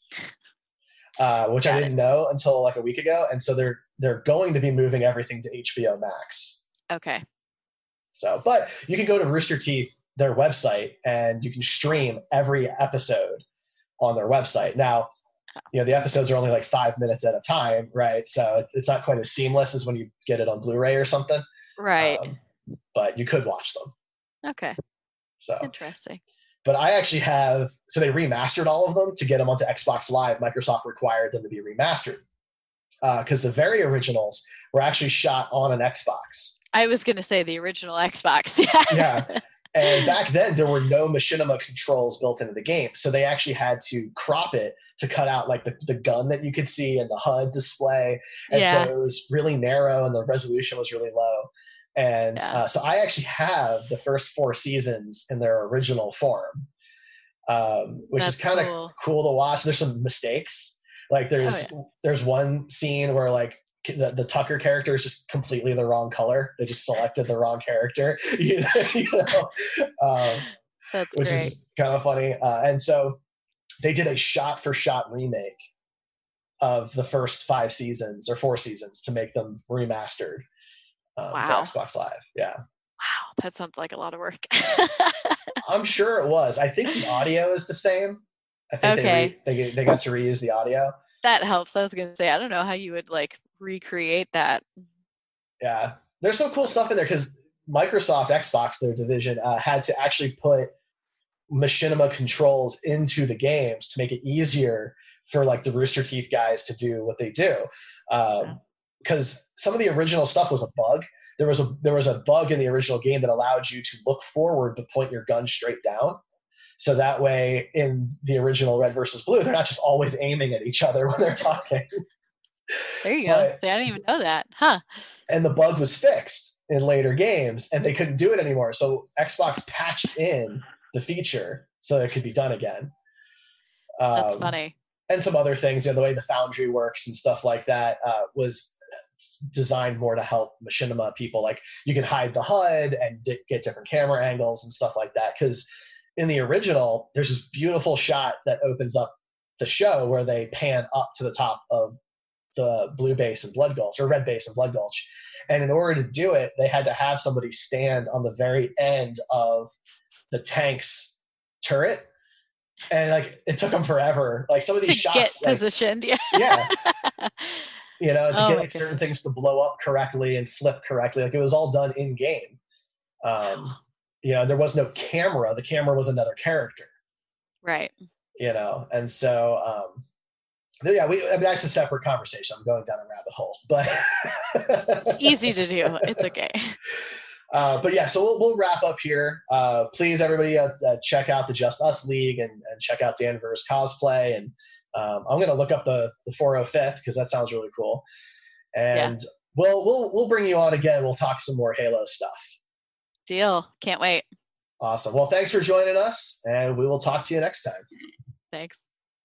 Speaker 5: uh, which Got I didn't it. know until like a week ago. And so they're they're going to be moving everything to H B O Max.
Speaker 9: Okay.
Speaker 5: So, but you can go to Rooster Teeth, their website, and you can stream every episode on their website. Now, you know, the episodes are only like five minutes at a time, right? So it's not quite as seamless as when you get it on Blu-ray or something.
Speaker 9: Right.
Speaker 5: Um, but you could watch them.
Speaker 9: Okay.
Speaker 5: So
Speaker 9: interesting.
Speaker 5: But I actually have, so they remastered all of them to get them onto Xbox Live. Microsoft required them to be remastered because uh, the very originals were actually shot on an Xbox.
Speaker 9: I was going to say the original Xbox.
Speaker 5: Yeah. And back then there were no machinima controls built into the game. So they actually had to crop it to cut out like the, the gun that you could see and the H U D display. And
Speaker 9: yeah.
Speaker 5: so it was really narrow and the resolution was really low. And yeah. uh, so I actually have the first four seasons in their original form, um, which That's is kind of cool. cool to watch. There's some mistakes. Like there's oh, yeah. there's one scene where like the, the Tucker character is just completely the wrong color. They just selected the wrong character, you know, you know? Um,
Speaker 9: That's
Speaker 5: which
Speaker 9: great.
Speaker 5: is kind of funny. Uh, and so they did a shot for shot remake of the first five seasons or four seasons to make them remastered. Um,
Speaker 9: wow.
Speaker 5: For Xbox Live, yeah.
Speaker 9: Wow, that sounds like a lot of work.
Speaker 5: I'm sure it was. I think the audio is the same. I think
Speaker 9: okay.
Speaker 5: they, re- they they got to reuse the audio.
Speaker 9: That helps. I was gonna say I don't know how you would like recreate that.
Speaker 5: Yeah, there's some cool stuff in there because Microsoft Xbox, their division, uh, had to actually put machinima controls into the games to make it easier for like the Rooster Teeth guys to do what they do. Um, because some of the original stuff was a bug. There was a there was a bug in the original game that allowed you to look forward but point your gun straight down. So that way, in the original Red versus Blue, they're not just always aiming at each other when they're talking.
Speaker 9: There you go. But, See, I didn't even know that, huh?
Speaker 5: And the bug was fixed in later games, and they couldn't do it anymore. So Xbox patched in the feature so it could be done again. Um,
Speaker 9: That's funny.
Speaker 5: And some other things, you know, the way the Foundry works and stuff like that uh, was designed more to help machinima people. Like you can hide the H U D and di- get different camera angles and stuff like that. Because in the original, there's this beautiful shot that opens up the show where they pan up to the top of the blue base and Blood Gulch, or red base and Blood Gulch. And in order to do it, they had to have somebody stand on the very end of the tank's turret. And like it took them forever. Like some of these
Speaker 9: to
Speaker 5: shots,
Speaker 9: get
Speaker 5: like,
Speaker 9: positioned, yeah,
Speaker 5: yeah, you know, to
Speaker 9: oh
Speaker 5: get like certain things to blow up correctly and flip correctly. Like it was all done in game. Um,
Speaker 9: wow.
Speaker 5: You know, there was no camera. The camera was another character,
Speaker 9: right?
Speaker 5: You know, and so um, yeah, we I mean, that's a separate conversation. I'm going down a rabbit hole, but
Speaker 9: it's easy to do. It's okay.
Speaker 5: Uh, but yeah, so we'll, we'll wrap up here. Uh, please, everybody, uh, uh, check out the Just Us League and, and check out Danvers Cosplay. And um, I'm going to look up the the four oh fifth because that sounds really cool. And yeah. we'll we'll we'll bring you on again. We'll talk some more Halo stuff.
Speaker 9: Deal. Can't wait.
Speaker 5: Awesome. Well, thanks for joining us, and we will talk to you next time.
Speaker 9: Thanks.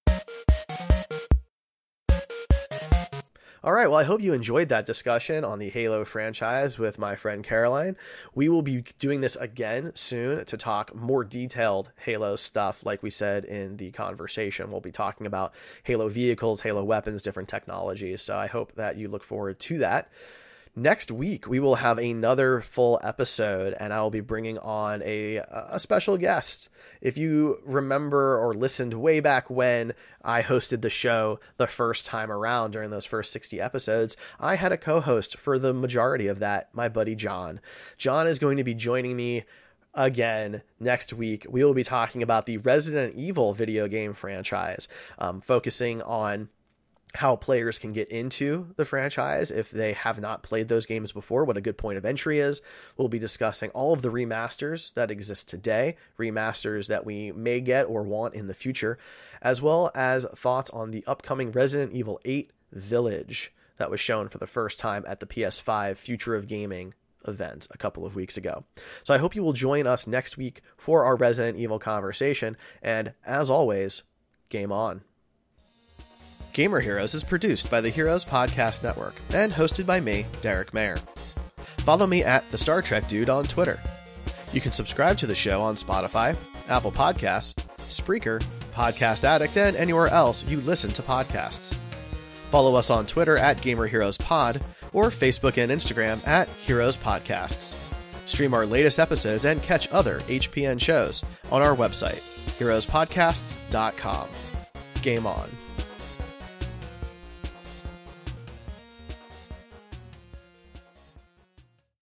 Speaker 5: All right, well, I hope you enjoyed that discussion on the Halo franchise with my friend Caroline. We will be doing this again soon to talk more detailed Halo stuff, like we said in the conversation. We'll be talking about Halo vehicles, Halo weapons, different technologies, so I hope that you look forward to that. Next week, we will have another full episode, and I will be bringing on a a special guest. If you remember or listened way back when I hosted the show the first time around during those first sixty episodes, I had a co-host for the majority of that, my buddy John. John is going to be joining me again next week. We will be talking about the Resident Evil video game franchise, um, focusing on how players can get into the franchise if they have not played those games before, what a good point of entry is. We'll be discussing all of the remasters that exist today, remasters that we may get or want in the future, as well as thoughts on the upcoming Resident Evil eight Village that was shown for the first time at the P S five Future of Gaming event a couple of weeks ago. So I hope you will join us next week for our Resident Evil conversation, and as always, game on. Gamer Heroes is produced by the Heroes Podcast Network and hosted by me, Derek Mayer. Follow me at the Star Trek Dude on Twitter. You can subscribe to the show on Spotify, Apple Podcasts, Spreaker, Podcast Addict, and anywhere else you listen to podcasts. Follow us on Twitter at Gamer Heroes Pod or Facebook and Instagram at Heroes Podcasts. Stream our latest episodes and catch other H P N shows on our website, heroes podcasts dot com. Game on.